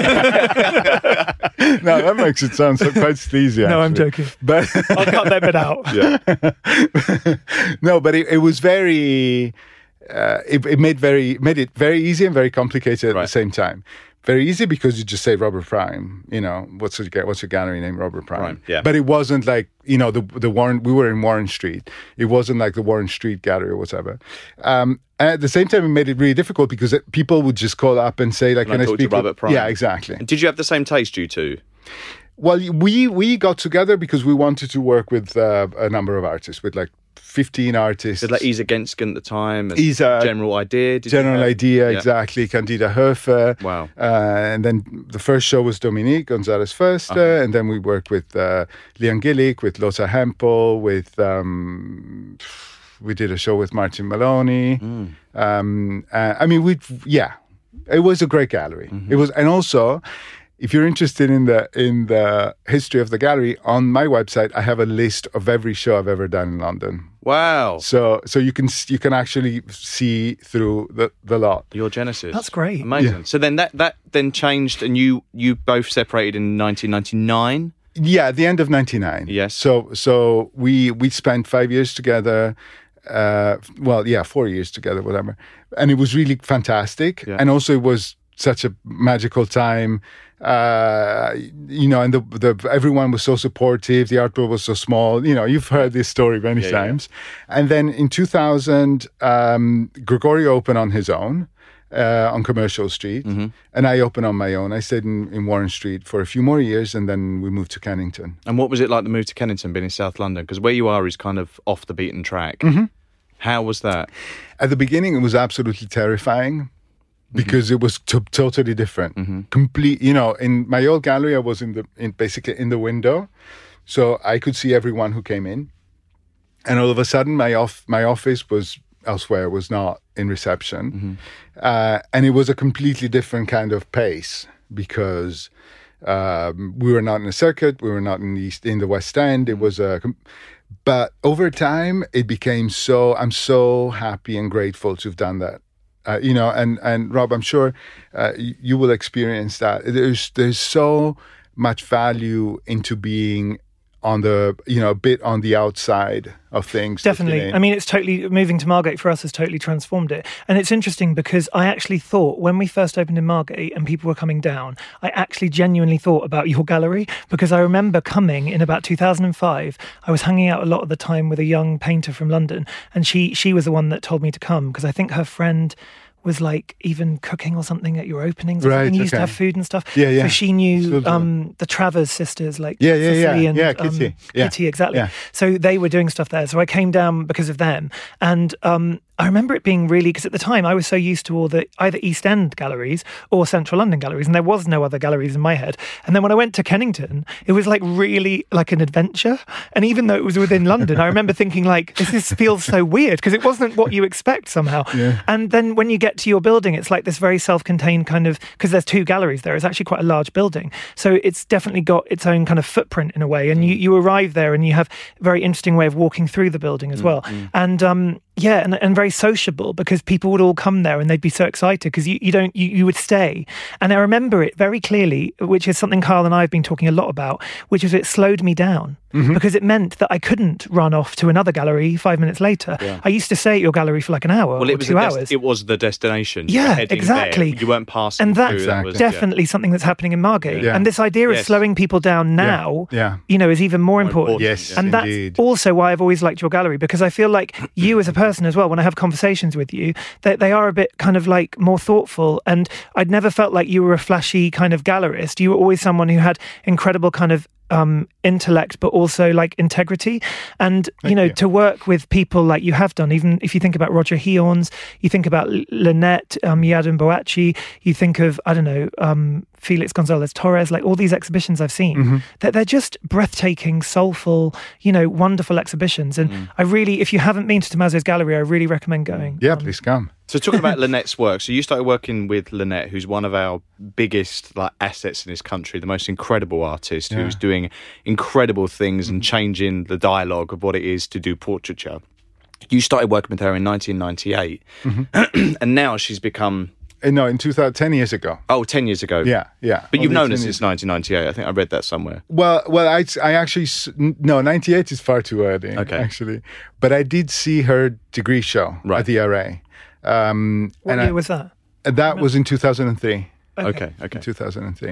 that makes it sound quite sleazy, actually.
No, I'm joking.
But
I'll cut that bit out.
Yeah. No, but it was very... it made it very easy and very complicated at the same time. Very easy because you just say Robert Prime. What's your gallery name? Robert Prime.
Yeah.
But it wasn't like the Warren. We were in Warren Street. It wasn't like the Warren Street Gallery or whatever. And at the same time, it made it really difficult because people would just call up and say, like, "Can I speak
to Robert Prime?"
Yeah, exactly.
And did you have the same taste, you two?
Well, we got together because we wanted to work with a number of artists, with like 15 artists.
Did like Isa Gensken at the time? And
Isa,
General Idea.
General Idea, exactly. Candida Höfer.
Wow.
And then the first show was Dominique Gonzalez Förster. And then we worked with Liam Gillick, with Lothar Hempel, with... we did a show with Martin Maloney. It was a great gallery. Mm-hmm. It was, and also... If you're interested in the history of the gallery, on my website I have a list of every show I've ever done in London.
Wow!
So you can actually see through the lot.
Your genesis.
That's great.
Amazing.
Yeah.
So then that then changed, and you both separated in 1999.
Yeah, at the end of 99.
Yes.
So we spent 5 years together. 4 years together, whatever, and it was really fantastic. Yeah. And also it was such a magical time. And everyone was so supportive. The art world was so small. You've heard this story many times. Yeah. And then in 2000, Gregorio opened on his own on Commercial Street, and I opened on my own. I stayed in Warren Street for a few more years, and then we moved to Kennington.
And what was it like to move to Kennington, being in South London? Because where you are is kind of off the beaten track.
Mm-hmm.
How was that?
At the beginning, it was absolutely terrifying because it was totally different. Complete, in my old gallery, I was basically in the window, so I could see everyone who came in. And all of a sudden, my office was elsewhere, was not in reception. And it was a completely different kind of pace because we were not in a circuit, we were not in the West End. It was but over time, it became I'm so happy and grateful to have done that. And Rob, I'm sure you will experience that. There's so much value into being on the, a bit on the outside of things.
Definitely. I mean, it's totally, moving to Margate for us has totally transformed it. And it's interesting because I actually thought when we first opened in Margate and people were coming down, I actually genuinely thought about your gallery, because I remember coming in about 2005. I was hanging out a lot of the time with a young painter from London, and she was the one that told me to come, because I think her friend was like even cooking or something at your openings. Right, you used to have food and stuff.
Yeah.
So she knew the Travers sisters, like Cicely and
Kitty.
Kitty, exactly.
Yeah.
So they were doing stuff there. So I came down because of them. And I remember it being really, because at the time I was so used to all the either East End galleries or Central London galleries, and there was no other galleries in my head. And then when I went to Kennington, it was like really like an adventure. And even though it was within London, I remember thinking like, this feels so weird, because it wasn't what you expect somehow. Yeah. And then when you get to your building, it's like this very self-contained kind of, because there's two galleries there, it's actually quite a large building. So it's definitely got its own kind of footprint in a way. And you arrive there and you have a very interesting way of walking through the building as well. And and very sociable, because people would all come there and they'd be so excited because you would stay. And I remember it very clearly, which is something Kyle and I have been talking a lot about, which is it slowed me down. Because it meant that I couldn't run off to another gallery 5 minutes later. Yeah. I used to stay at your gallery for like an hour or 2 hours.
It was the destination.
Yeah, exactly.
There. You weren't passing.
And that's definitely something that's happening in Margate. Yeah. And this idea of slowing people down now, is even more important.
Yes,
and
indeed.
That's also why I've always liked your gallery, because I feel like you as a person as well, when I have conversations with you, that they are a bit kind of like more thoughtful. And I'd never felt like you were a flashy kind of gallerist. You were always someone who had incredible kind of intellect, but also like integrity. And to work with people like you have done, even if you think about Roger Heorns, you think about Lynette Yiadom Boakye, you think of Felix Gonzalez Torres, like all these exhibitions I've seen, that they're just breathtaking, soulful, wonderful exhibitions. And I really, if you haven't been to Tommaso's gallery, I really recommend going.
Yeah, please come.
So talking about Lynette's work, so you started working with Lynette, who's one of our biggest assets in this country, the most incredible artist who's doing incredible things and changing the dialogue of what it is to do portraiture. You started working with her in 1998, and now she's become...
No, in 10 years ago.
Oh, 10 years ago.
Yeah.
But you've known her since 1998. I think I read that somewhere.
Well, I actually... No, 98 is far too early, actually. But I did see her degree show at the RA.
What year was that?
That was in 2003.
Okay.
2003.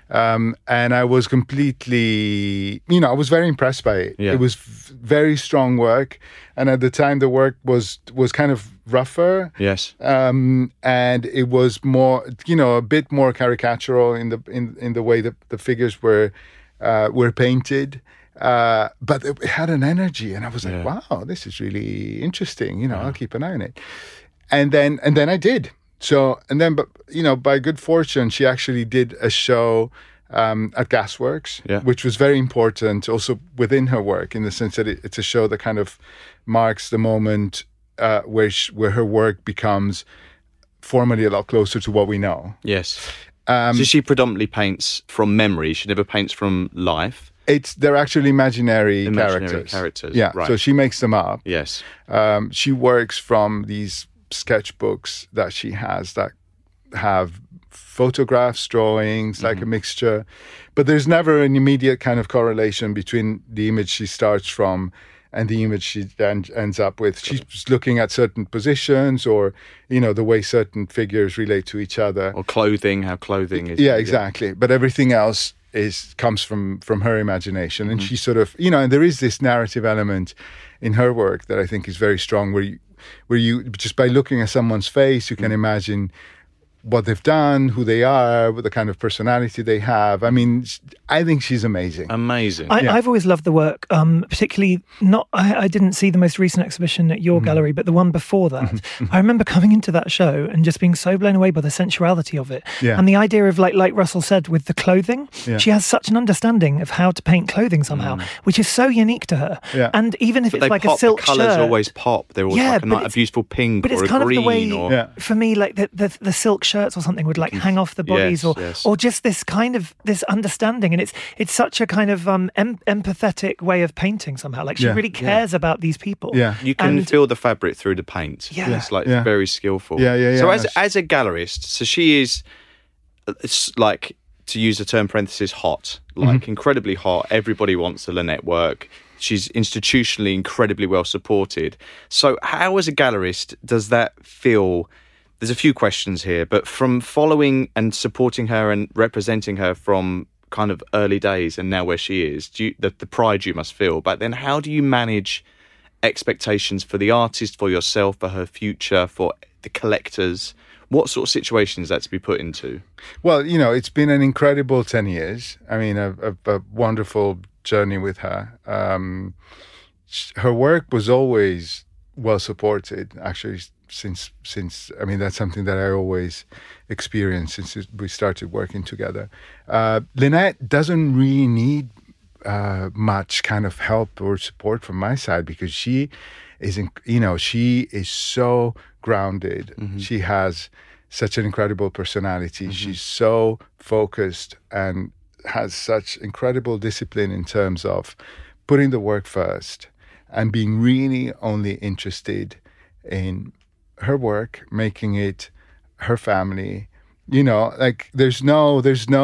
And I was completely... I was very impressed by it. Yeah. It was very strong work. And at the time, the work was kind of rougher.
Yes.
And it was more, a bit more caricatural in the way that the figures were painted. But it had an energy, and I was like, wow, this is really interesting. I'll keep an eye on it. And then I did. So, but by good fortune, she actually did a show at Gasworks, which was very important also within her work, in the sense that it's a show that kind of marks the moment where her work becomes formally a lot closer to what we know.
Yes. So she predominantly paints from memory. She never paints from life.
They're actually imaginary characters. Yeah, right. So she makes them up.
Yes.
She works from these sketchbooks that she has that have photographs, drawings, like a mixture. But there's never an immediate kind of correlation between the image she starts from and the image she then ends up with. She's looking at certain positions, or, the way certain figures relate to each other.
Or clothing, how clothing is.
Yeah, exactly. But everything else comes from her imagination. And she sort of, and there is this narrative element in her work that I think is very strong, where you just by looking at someone's face, you can imagine what they've done, who they are, the kind of personality they have. I mean, I think she's amazing.
Amazing.
I've always loved the work, particularly I didn't see the most recent exhibition at your gallery, but the one before that. I remember coming into that show and just being so blown away by the sensuality of it.
Yeah.
And the idea of, like Russell said, with the clothing, she has such an understanding of how to paint clothing somehow, which is so unique to her.
Yeah.
And even if it's like
pop,
a silk
the colours
shirt,
always pop. They're always like a beautiful pink
but
or
it's
a
kind
green.
of the way,
or
for me, like the silk shirts or something would like hang off the bodies, or just this kind of this understanding, and it's such a kind of empathetic way of painting somehow. Like she really cares about these people.
Yeah,
you can feel the fabric through the paint.
Yeah,
it's like very skillful.
Yeah.
So as a gallerist, so she is, it's like, to use the term parenthesis, hot, like incredibly hot. Everybody wants the Lynette work. She's institutionally incredibly well supported. So how, as a gallerist, does that feel? There's a few questions here, but from following and supporting her and representing her from kind of early days and now where she is, the pride you must feel. But then how do you manage expectations for the artist, for yourself, for her future, for the collectors? What sort of situations is that to be put into?
Well, it's been an incredible 10 years. I mean, a wonderful journey with her. Her work was always well supported, actually, since I mean, that's something that I always experienced since we started working together. Lynette doesn't really need much kind of help or support from my side, because she is, she is so grounded. She has such an incredible personality. She's so focused and has such incredible discipline in terms of putting the work first and being really only interested in her work, making it her family. Like there's no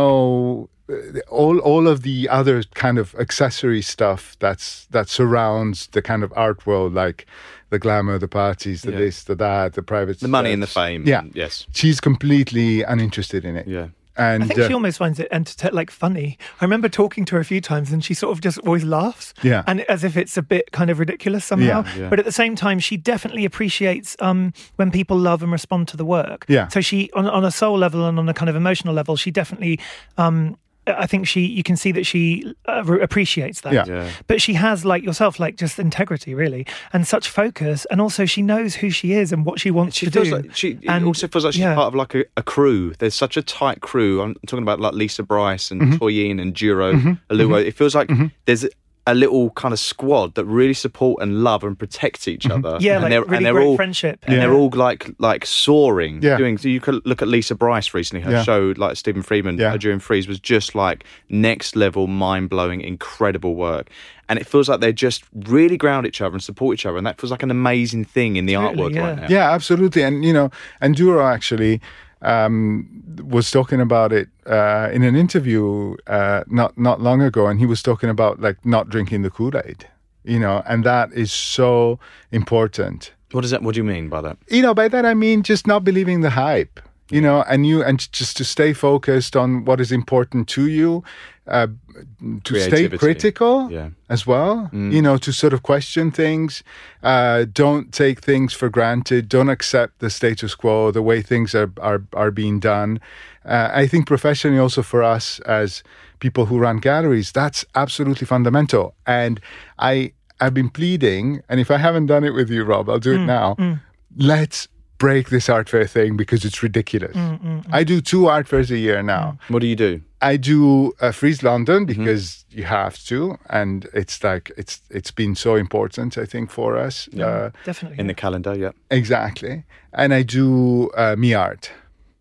all of the other kind of accessory stuff that surrounds the kind of art world, like the glamour, the parties, the this, the that, the private,
the money and the fame.
Yeah,
yes.
She's completely uninterested in it.
Yeah.
And
I think she almost finds it like funny. I remember talking to her a few times, and she sort of just always laughs, and as if it's a bit kind of ridiculous somehow.
Yeah.
But at the same time, she definitely appreciates when people love and respond to the work.
Yeah.
So she, on a soul level and on a kind of emotional level, she definitely. I think you can see that she appreciates that.
Yeah.
But she has, like yourself, like just integrity, really, and such focus. And also she knows who she is and what she wants to do.
It also feels like she's part of like a crew. There's such a tight crew. I'm talking about like Lisa Bryce and Toyin and Juro Aluwa. It feels like there's a little kind of squad that really support and love and protect each other.
Yeah,
and
like really great
all,
friendship.
And they're all like soaring.
Yeah.
So you could look at Lisa Bryce recently. Her show, like Stephen Friedman, during Freeze, was just like next level, mind-blowing, incredible work. And it feels like they just really ground each other and support each other. And that feels like an amazing thing in the artwork right now.
Yeah, absolutely. And, and Duro actually was talking about it in an interview not long ago, and he was talking about like not drinking the Kool-Aid, and that is so important.
What do you mean by that?
By that I mean just not believing the hype, and just to stay focused on what is important to you, to stay critical as well, to sort of question things. Don't take things for granted. Don't accept the status quo, the way things are being done. I think professionally also for us as people who run galleries, that's absolutely fundamental. And I've been pleading, and if I haven't done it with you, Rob, I'll do it now. Let's break this art fair thing because it's ridiculous. I do 2 art fairs a year now.
What do you do?
I do Freeze London because you have to, and it's like it's been so important, I think, for us.
Definitely
in the calendar. Yeah,
exactly. And I do Mi Art,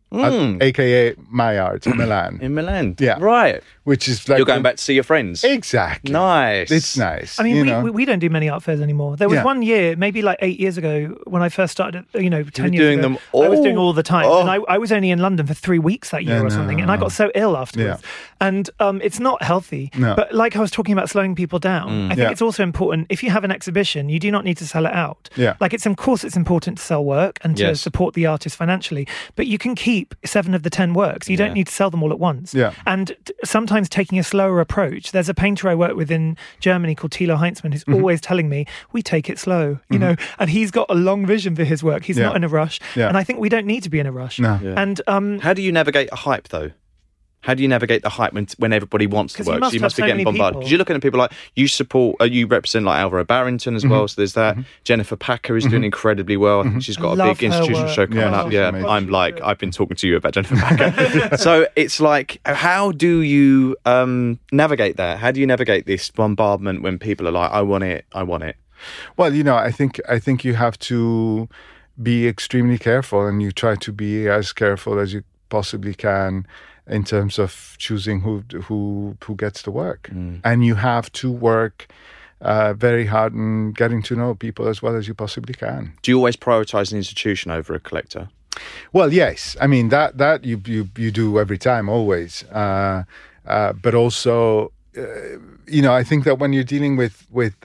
aka My Art in Milan.
In Milan,
yeah,
right.
Which is like
you're going back to see your friends.
Exactly.
Nice.
It's nice.
I mean, we don't do many art fairs anymore. There was one year, maybe like 8 years ago, when I first started. 10 years
doing
ago,
them
I was doing all the time, and I was only in London for 3 weeks that year or something, and I got so ill afterwards. And it's not healthy.
No.
But like I was talking about slowing people down, I think it's also important. If you have an exhibition, you do not need to sell it out.
Yeah.
Like of course it's important to sell work and to support the artist financially, but you can keep keep 7 of the 10 works. You don't need to sell them all at once.
Yeah.
And sometimes taking a slower approach. There's a painter I work with in Germany called Thilo Heinzmann who's always telling me, we take it slow, you know, and he's got a long vision for his work. He's not in a rush. Yeah. And I think we don't need to be in a rush.
No.
Yeah.
And
how do you navigate a hype though? How do you navigate the hype when everybody wants to work?
You
must be getting bombarded. Because you're looking at people like you represent like Alvaro Barrington as well. So there's that. Jennifer Packer is doing incredibly well. I think she's got a big institutional show coming up. Yeah, I've been talking to you about Jennifer Packer. So it's like, how do you navigate that? How do you navigate this bombardment when people are like, I want it.
Well, you know, I think you have to be extremely careful, and you try to be as careful as you possibly can in terms of choosing who gets the work. And you have to work very hard in getting to know people as well as you possibly can.
Do you always prioritize an institution over a collector?
Well, yes. I mean, that you do every time, always. But also, you know, I think that when you're dealing with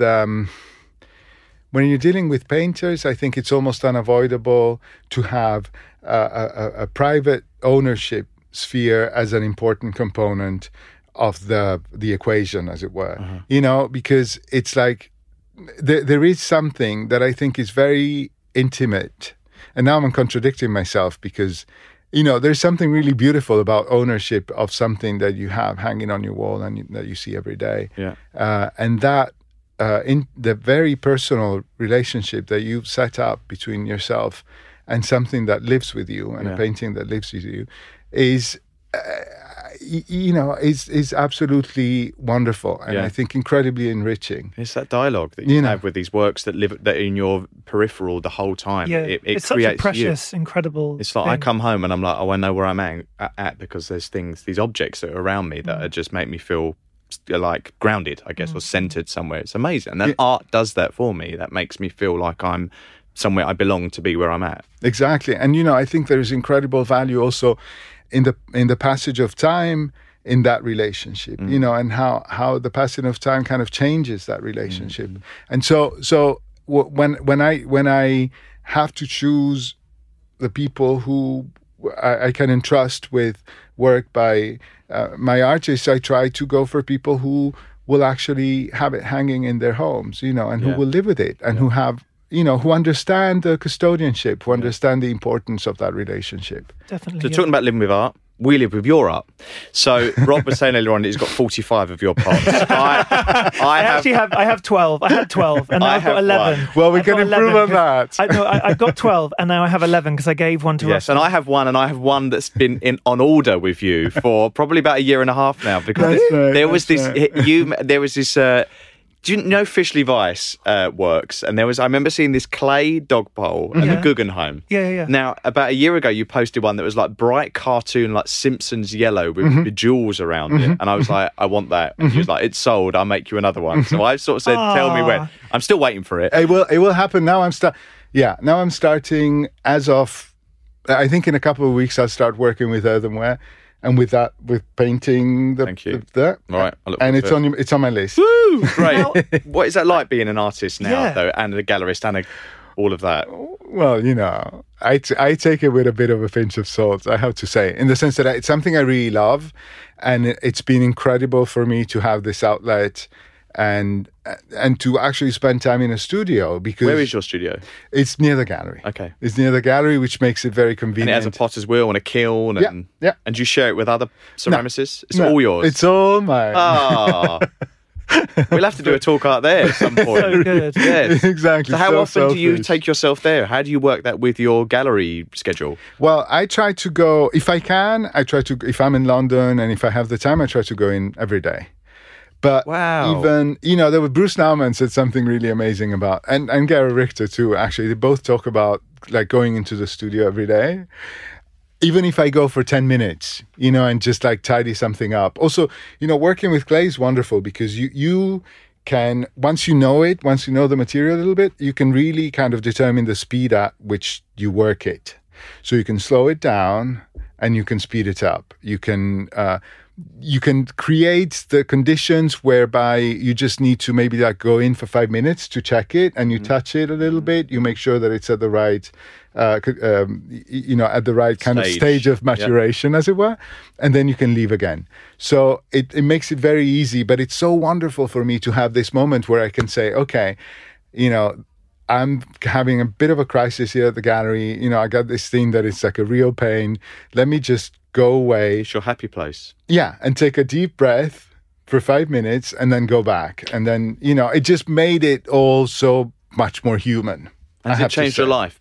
painters, I think it's almost unavoidable to have a private ownership sphere as an important component of the equation, as it were. You know, because it's like there is something that I think is very intimate. And now I'm contradicting myself because, you know, there's something really beautiful about ownership of something that you have hanging on your wall and that you see every day.
Yeah.
And that in the very personal relationship that you've set up between yourself and something that lives with you, and a painting that lives with you, is is absolutely wonderful, and I think incredibly enriching.
It's that dialogue that you have with these works that are in your peripheral the whole time.
Yeah, it's such a precious, incredible.
It's like thing. I come home and I'm like, oh, I know where I'm at because there's these objects that are around me that just make me feel like grounded, I guess, or centered somewhere. It's amazing, and then art does that for me. That makes me feel like I'm somewhere I belong to be where I'm at.
Exactly, and you know, I think there's incredible value also in the passage of time in that relationship, you know, and how the passage of time kind of changes that relationship. And so when I have to choose the people who I can entrust with work by my artists, I try to go for people who will actually have it hanging in their homes, you know, and who will live with it, and who have, you know, who understand the custodianship, who understand the importance of that relationship.
Definitely.
So talking about living with art, we live with your art. So Rob was saying earlier on that he's got 45 of your pots. I
have 12. I had 12, and now I've got 11.
Well, we can improve on that.
I've got 12, and now I have 11 because I gave one to
Yes, and I have one that's been on order with you for probably about a year and a half now, because there was this. Do you know Fish Levice works? And I remember seeing this clay dog bowl at the Guggenheim.
Yeah.
Now, about a year ago, you posted one that was like bright cartoon, like Simpsons yellow with jewels around it. And I was like, I want that. And he was like, it's sold. I'll make you another one. So I sort of said, tell me when. I'm still waiting for it.
It will happen now. Now I'm starting as of, I think in a couple of weeks, I'll start working with earthenware. And with painting
Thank you.
All
right,
it's on my list.
Woo! Great. What is that like being an artist now, though, and a gallerist, and all of that?
Well, you know, I take it with a bit of a pinch of salt, I have to say, in the sense that it's something I really love, and it's been incredible for me to have this outlet and to actually spend time in a studio. Because
where is your studio?
It's near the gallery.
Okay.
It's near the gallery, which makes it very convenient.
And it has a potter's wheel and a kiln.
Yeah.
And do you share it with other ceramicists? It's all yours?
It's all mine.
Ah. We'll have to do a talk out there at some point.
So good.
Yes.
Exactly.
So how often do you take yourself there? How do you work that with your gallery schedule?
Well, I try to go, if I can, if I'm in London and if I have the time, I try to go in every day. But even, you know, there was Bruce Nauman said something really amazing about, and Gary Richter too, actually. They both talk about like going into the studio every day. Even if I go for 10 minutes, you know, and just like tidy something up. Also, you know, working with clay is wonderful because you can, once you know the material a little bit, you can really kind of determine the speed at which you work it. So you can slow it down and you can speed it up. You can you can create the conditions whereby you just need to maybe like go in for 5 minutes to check it, and you touch it a little bit. You make sure that it's at the right, at the right kind of stage of maturation, as it were, and then you can leave again. So it makes it very easy, but it's so wonderful for me to have this moment where I can say, okay, I'm having a bit of a crisis here at the gallery. I got this thing that it's like a real pain. Let me just go away.
It's your happy place.
Yeah, and take a deep breath for 5 minutes and then go back. And then, it just made it all so much more human.
Has it changed your life,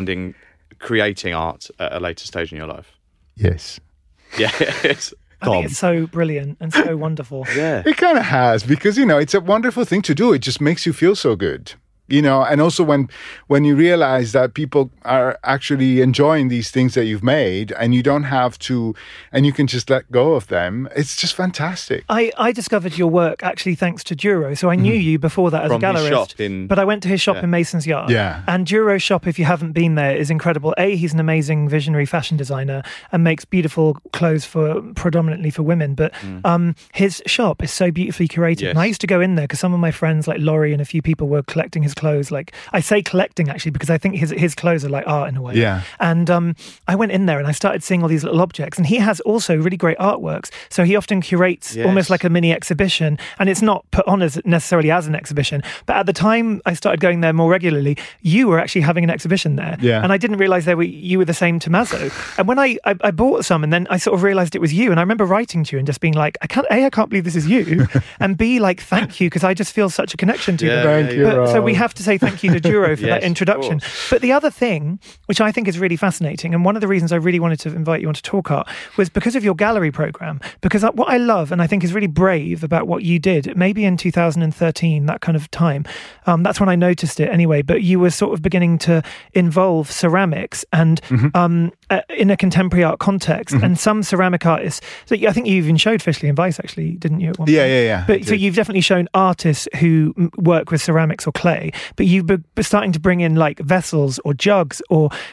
creating art at a later stage in your life?
Yes.
Yeah.
I think it's so brilliant and so wonderful.
Yeah. It kind of has, because, it's a wonderful thing to do. It just makes you feel so good. And also when you realize that people are actually enjoying these things that you've made, and you don't have to, and you can just let go of them, it's just fantastic.
I discovered your work actually thanks to Duro. So I knew you before that as a gallerist. But I went to his shop in Mason's Yard.
Yeah.
And Duro's shop, if you haven't been there, is incredible. He's an amazing visionary fashion designer and makes beautiful clothes predominantly for women. But his shop is so beautifully curated. Yes. And I used to go in there because some of my friends like Laurie and a few people were collecting his clothes. Like, I say collecting actually because I think his clothes are like art in a way.
Yeah.
And I went in there and I started seeing all these little objects, and he has also really great artworks. So he often curates almost like a mini exhibition, and it's not put on as necessarily as an exhibition. But at the time I started going there more regularly, you were actually having an exhibition there.
Yeah.
And I didn't realize you were the same Tommaso. And when I bought some, and then I sort of realized it was you, and I remember writing to you and just being like, I can't believe this is you, and B, like, thank you, because I just feel such a connection to you.
Thank you.
So we have to say thank you to Duro for that introduction. But the other thing, which I think is really fascinating, and one of the reasons I really wanted to invite you onto Talk Art, was because of your gallery program. Because what I love, and I think is really brave about what you did, maybe in 2013, that kind of time, that's when I noticed it anyway, but you were sort of beginning to involve ceramics and in a contemporary art context, and some ceramic artists. So I think you even showed Fischli and Weiss, actually, didn't you? At one point?
Yeah.
But so you've definitely shown artists who work with ceramics or clay, but you've been starting to bring in like vessels or jugs,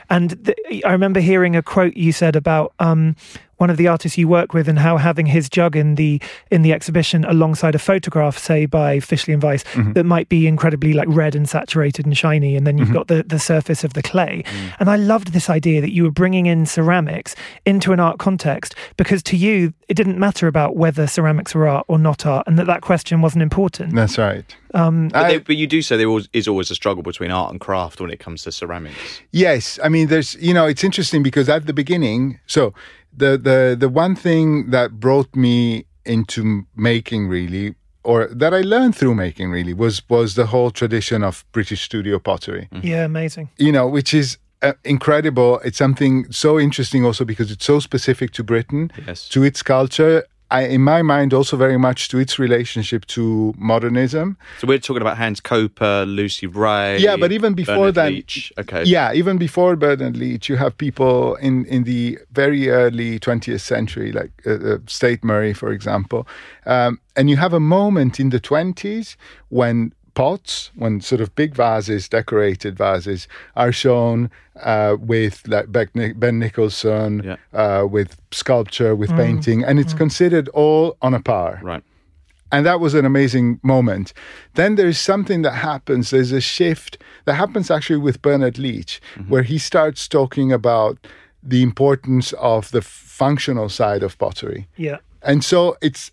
I remember hearing a quote you said about one of the artists you work with, and how having his jug in the exhibition alongside a photograph, say by Fischli and Weiss, that might be incredibly like red and saturated and shiny, and then you've got the surface of the clay. And I loved this idea that you were bringing in ceramics into an art context, because to you it didn't matter about whether ceramics were art or not art, and that question wasn't important.
That's right.
But you do say there is always a struggle between art and craft when it comes to ceramics.
Yes, I mean, there's it's interesting because at the beginning, so the one thing that brought me into making really, or that I learned through making really, was the whole tradition of British studio pottery.
Yeah, amazing.
Which is incredible. It's something so interesting also because it's so specific to Britain, to its culture. In my mind, also very much to its relationship to modernism.
So we're talking about Hans Koper, Lucy Ray.
Yeah, but even before that,
Leach. Okay.
Yeah, even before Bernard Leach, you have people in the very early 20th century, like State Murray, for example, and you have a moment in the 20s when when sort of big vases, decorated vases, are shown with like Ben Nicholson, with sculpture, with painting, and it's considered all on a par.
Right.
And that was an amazing moment. Then there's something that happens. There's a shift that happens actually with Bernard Leach, where he starts talking about the importance of the functional side of pottery.
Yeah.
And so it's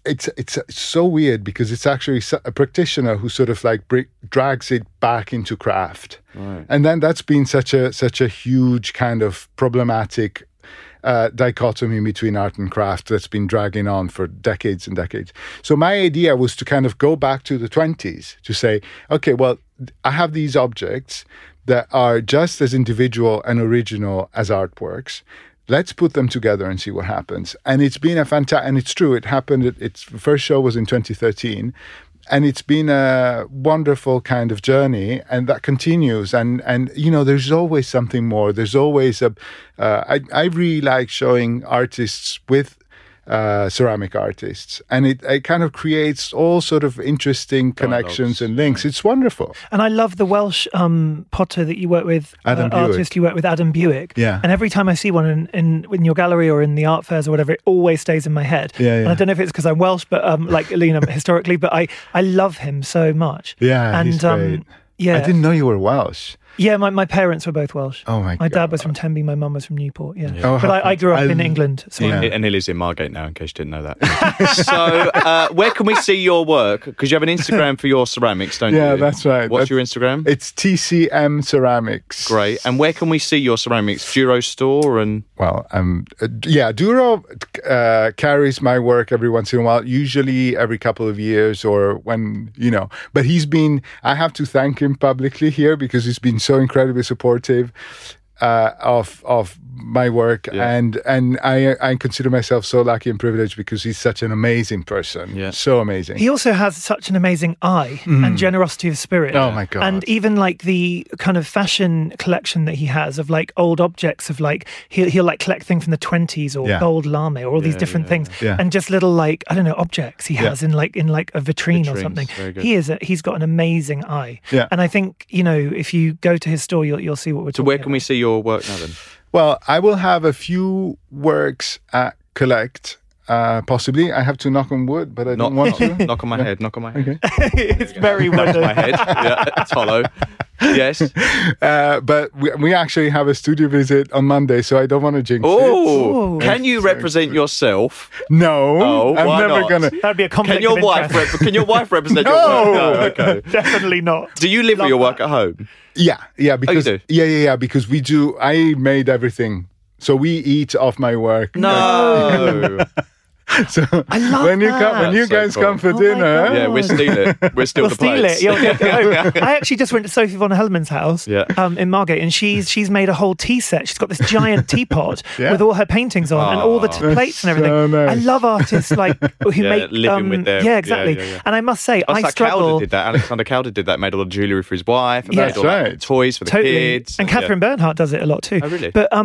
so weird because it's actually a practitioner who sort of like drags it back into craft.
Right.
And then that's been such a huge kind of problematic dichotomy between art and craft that's been dragging on for decades and decades. So my idea was to kind of go back to the 20s to say, okay, well, I have these objects that are just as individual and original as artworks. Let's put them together and see what happens. And it's been a fantastic, and it's true, it happened, its first show was in 2013, and it's been a wonderful kind of journey, and that continues. And there's always something more. There's always I really like showing artists with ceramic artists, and it kind of creates all sort of interesting connections and links. It's wonderful.
And I love the Welsh potter that you work with, artist you work with, Adam Buick.
Yeah.
And every time I see one in your gallery or in the art fairs or whatever, it always stays in my head.
Yeah.
And I don't know if it's because I'm Welsh, but historically, but I love him so much.
Yeah,
and
he's great.
Yeah,
I didn't know you were Welsh.
Yeah, my parents were both Welsh.
Oh my God.
My dad was from Tenby, my mum was from Newport, yeah.
Oh,
but I grew up in England. So
And he lives in Margate now, in case you didn't know that. So, where can we see your work? Because you have an Instagram for your ceramics, don't you?
Yeah, that's right.
What's your Instagram?
It's TCM Ceramics.
Great. And where can we see your ceramics? Duro store and...
Well, Duro carries my work every once in a while, usually every couple of years or when, but I have to thank him publicly here because he's been so incredibly supportive of my work, and I consider myself so lucky and privileged because he's such an amazing person, so amazing.
He also has such an amazing eye and generosity of spirit.
Oh my God!
And even like the kind of fashion collection that he has of like old objects of like he'll like collect things from the 20s or gold lame or all these different things, and just little like I don't know objects he has in like a vitrine or something. He's got an amazing eye, and I think if you go to his store you'll see what we're talking about.
So where can we see your work now then?
Well, I will have a few works at Collect, possibly. I have to knock on wood, but I don't want to.
Knock on my head, knock on my head.
Okay.
It's very wooden.
my head, it's hollow. Yes.
But we actually have a studio visit on Monday, so I don't want to jinx it.
Can you represent yourself?
No, I'm never going to.
That'd be a conflict
Can your wife represent your work? No, okay.
Definitely not.
Do you live with your work at home?
Yeah, because
you do?
because we do. I made everything, so we eat off my work.
No.
So
I love
when you guys come for dinner,
we'll steal it. We'll steal the plates.
You'll take it home. I actually just went to Sophie von Hellman's house in Margate, and she's made a whole tea set. She's got this giant teapot with all her paintings on and all the plates and everything.
So nice.
I love artists like who make
living with them.
Yeah, exactly.
Yeah.
And I must say, I struggle.
Calder did that. Alexander Calder did that. Made all the jewellery for his wife. And made all
right.
Toys for the kids.
And Catherine Bernhardt does it a lot too.
Oh, really?
But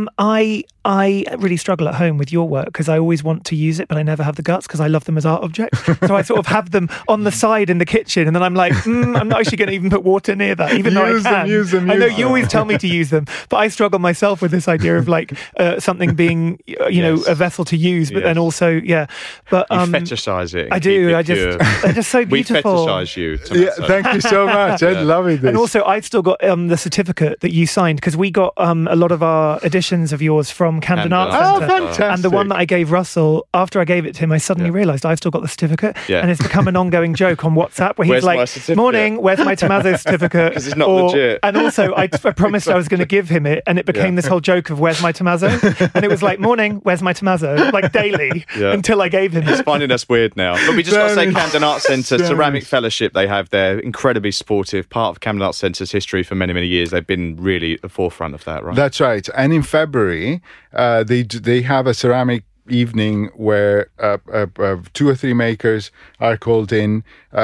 I really struggle at home with your work because I always want to use it, but I never have the guts because I love them as art objects. So I sort of have them on the side in the kitchen, and then I'm like, I'm not actually going to even put water near that, even though I can. I know you always tell me to use them, but I struggle myself with this idea of like something being, a vessel to use, but then also, But
you fetishize it.
I do. They're just so beautiful.
We fetishize you.
Thank you so much. I love it.
And also, I've still got the certificate that you signed because we got a lot of our editions of yours from Camden Art Centre.
Oh, fantastic.
And the one that I gave Russell, after I gave it to him, I suddenly realised I've still got the certificate.
Yeah.
And it's become an ongoing joke on WhatsApp where he's like, morning, where's my Tommaso certificate?
Because it's not legit.
And also, I promised I was going to give him it, and it became this whole joke of where's my Tommaso? And it was like, morning, where's my Tommaso? Like daily, until I gave him it.
It's finding us weird now. But we just got to say Camden Art Centre, Ceramic Fellowship they have there, incredibly supportive, part of Camden Art Centre's history for many, many years. They've been really at the forefront of that, right?
That's right. And in February, they have a ceramic evening where 2 or 3 makers are called in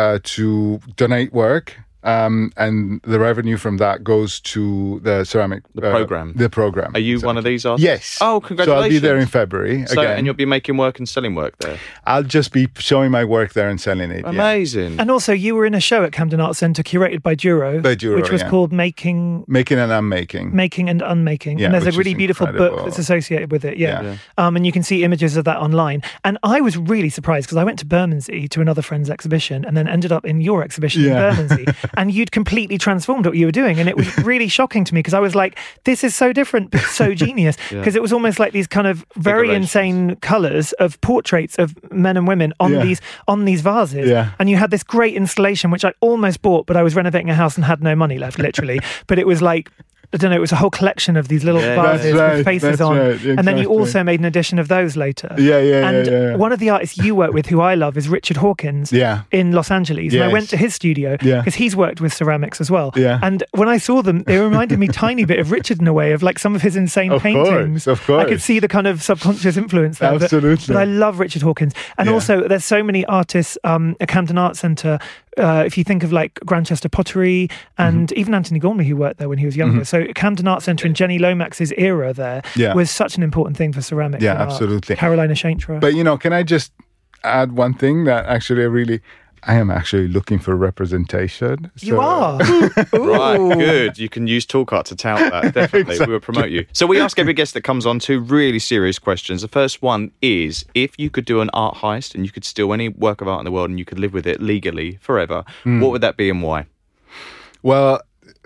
to donate work. And the revenue from that goes to the ceramic
program.
The program.
Are you one of these artists?
Yes.
Oh, congratulations!
So I'll be there in February again.
And you'll be making work and selling work there.
I'll just be showing my work there and selling it.
Amazing.
And also, you were in a show at Camden Art Centre curated by Duro, which was called Making and Unmaking. Making and Unmaking.
Yeah,
and there's a really beautiful book that's associated with it. Yeah. And you can see images of that online. And I was really surprised because I went to Bermondsey to another friend's exhibition and then ended up in your exhibition in Bermondsey. And you'd completely transformed what you were doing, and it was really shocking to me because I was like, this is so different but so genius, because it was almost like these kind of very insane colours of portraits of men and women on these vases, and you had this great installation which I almost bought, but I was renovating a house and had no money left, literally. But it was like, I don't know, it was a whole collection of these little vases with faces on. Right, exactly. And then you also made an edition of those later. And one of the artists you work with who I love is Richard Hawkins in Los Angeles. And I went to his studio because he's worked with ceramics as well. And when I saw them, they reminded me tiny bit of Richard in a way, of like some of his insane paintings.
Of course.
I could see the kind of subconscious influence there.
Absolutely.
But I love Richard Hawkins. And also there's so many artists at Camden Art Centre if you think of like Grantchester Pottery and even Anthony Gormley, who worked there when he was younger. So Camden Art Centre and Jenny Lomax's era there was such an important thing for ceramics.
Yeah, absolutely.
Carolina Shaintra.
But, can I just add one thing that actually I am actually looking for representation.
You are?
Right, good. You can use Talk Art to tout that, definitely. Exactly. We will promote you. So we ask every guest that comes on 2 really serious questions. The first one is, if you could do an art heist and you could steal any work of art in the world and you could live with it legally forever, what would that be and why?
Well,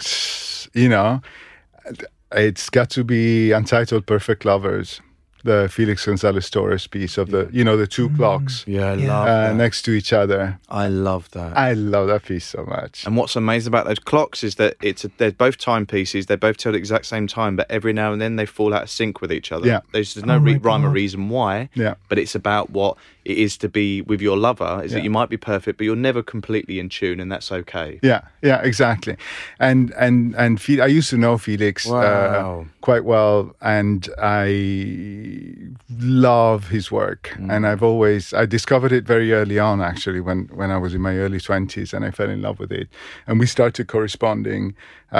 it's got to be Untitled Perfect Lovers. The Felix Gonzalez Torres piece of the 2 clocks
I love that.
next to each other.
I love that.
I love that piece so much.
And what's amazing about those clocks is that they're both timepieces. They both tell the exact same time, but every now and then they fall out of sync with each other.
Yeah.
There's no rhyme or reason why, but it's about what it is to be with your lover, is that you might be perfect, but you're never completely in tune, and that's okay.
Yeah, exactly. And I used to know Felix quite well, and I love his work. And I discovered it very early on, actually, when I was in my early 20s, and I fell in love with it. And we started corresponding,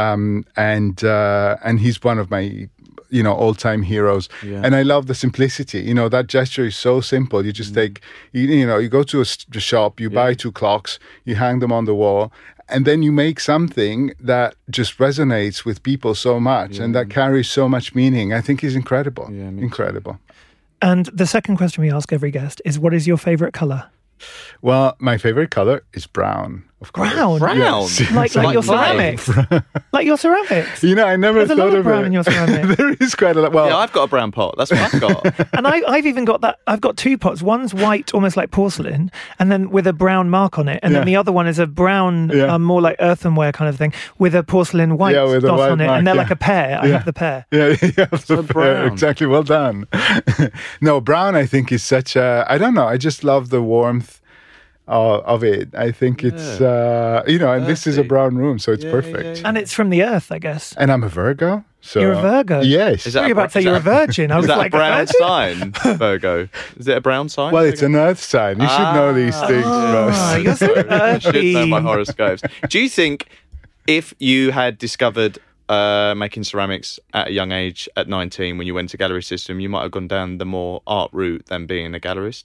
and he's one of my all-time heroes. And I love the simplicity. That gesture is so simple. You just take, you go to a shop, you buy 2 clocks, you hang them on the wall, and then you make something that just resonates with people so much and that carries so much meaning. I think is incredible. Yeah, incredible.
And the second question we ask every guest is, what is your favorite colour?
Well, my favorite colour is brown. Of course.
Brown?
Yes.
Like your ceramics? Like your ceramics?
I never
There's
thought
a lot
of
of brown
it.
in your ceramics.
There is quite a lot. Well,
yeah, I've got a brown pot. That's what I've got.
And I've even got that. I've got 2 pots. One's white, almost like porcelain, and then with a brown mark on it. And then the other one is a brown, more like earthenware kind of thing, with a porcelain white
with
dot
white
on it.
mark,
And they're like a pear. I have the pear.
Yeah,
So brown.
Exactly. Well done. No, brown, I think, is such a... I don't know. I just love the warmth of it. I think it's, and this is a brown room, so it's perfect.
And it's from the earth, I guess.
And I'm a Virgo. So
you're a Virgo?
Yes.
Is that you were about to say you're a virgin. I was
is that
like,
a brown sign, Virgo? Is it a brown sign?
Well, it's an earth sign. You should know these things, Ross.
You're so
I should know my horoscopes. Do you think if you had discovered making ceramics at a young age, at 19, when you went to gallery system, you might have gone down the more art route than being a gallerist?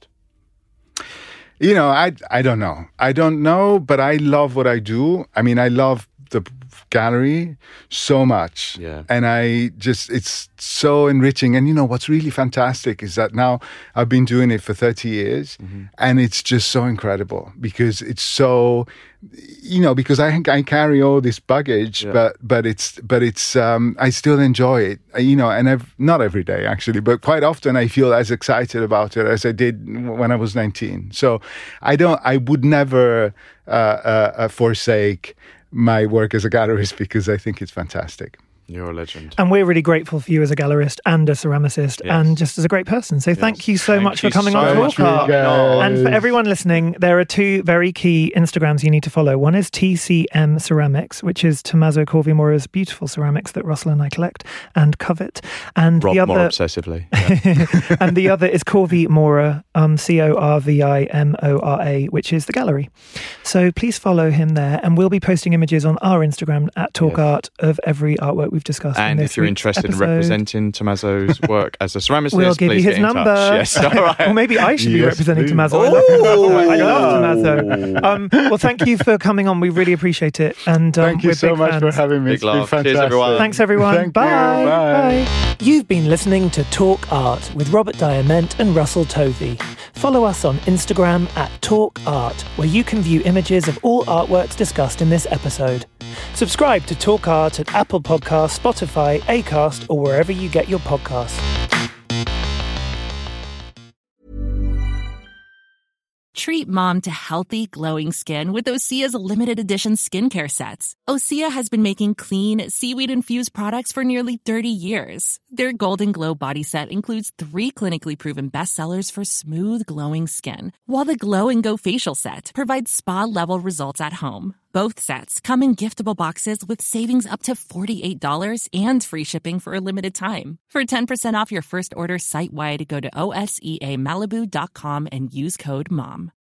I don't know. I don't know, but I love what I do. I mean, I love the gallery so much.
Yeah.
And it's so enriching. And what's really fantastic is that now I've been doing it for 30 years and it's just so incredible because it's so, because I carry all this baggage, but it's I still enjoy it, and not every day actually, but quite often I feel as excited about it as I did when I was 19. So I would never forsake my work as a gallerist because I think it's fantastic.
You're a legend.
And we're really grateful for you as a gallerist and a ceramicist and just as a great person. So thank you so much for coming on Talk Art. And for everyone listening, there are 2 very key Instagrams you need to follow. One is TCM Ceramics, which is Tommaso Corvi-Mora's beautiful ceramics that Russell and I collect and covet. And
Rob
the other,
more obsessively. Yeah.
And the other is Corvi-Mora, Corvimora, which is the gallery. So please follow him there. And we'll be posting images on our Instagram at Talk Art of every artwork we've discussed.
And if you're interested in representing Tommaso's work as a ceramicist,
we'll give you his number.
Yes, all right.
Or maybe I should be representing Tommaso. I love Tommaso. Well, thank you for coming on. We really appreciate it. And
thank you so much for having me.
Big
it's been
laugh.
fantastic.
Cheers, everyone.
Thanks, everyone.
Thank
Bye.
you. Bye.
You've been listening to Talk Art with Robert Diament and Russell Tovey. Follow us on Instagram at Talk Art, where you can view images of all artworks discussed in this episode. Subscribe to Talk Art at Apple Podcasts, Spotify, Acast, or wherever you get your podcasts.
Treat mom to healthy, glowing skin with Osea's limited edition skincare sets. Osea has been making clean, seaweed-infused products for nearly 30 years. Their Golden Glow body set includes 3 clinically proven bestsellers for smooth, glowing skin, while the Glow and Go facial set provides spa-level results at home. Both sets come in giftable boxes with savings up to $48 and free shipping for a limited time. For 10% off your first order site-wide, go to OSEAMalibu.com and use code MOM.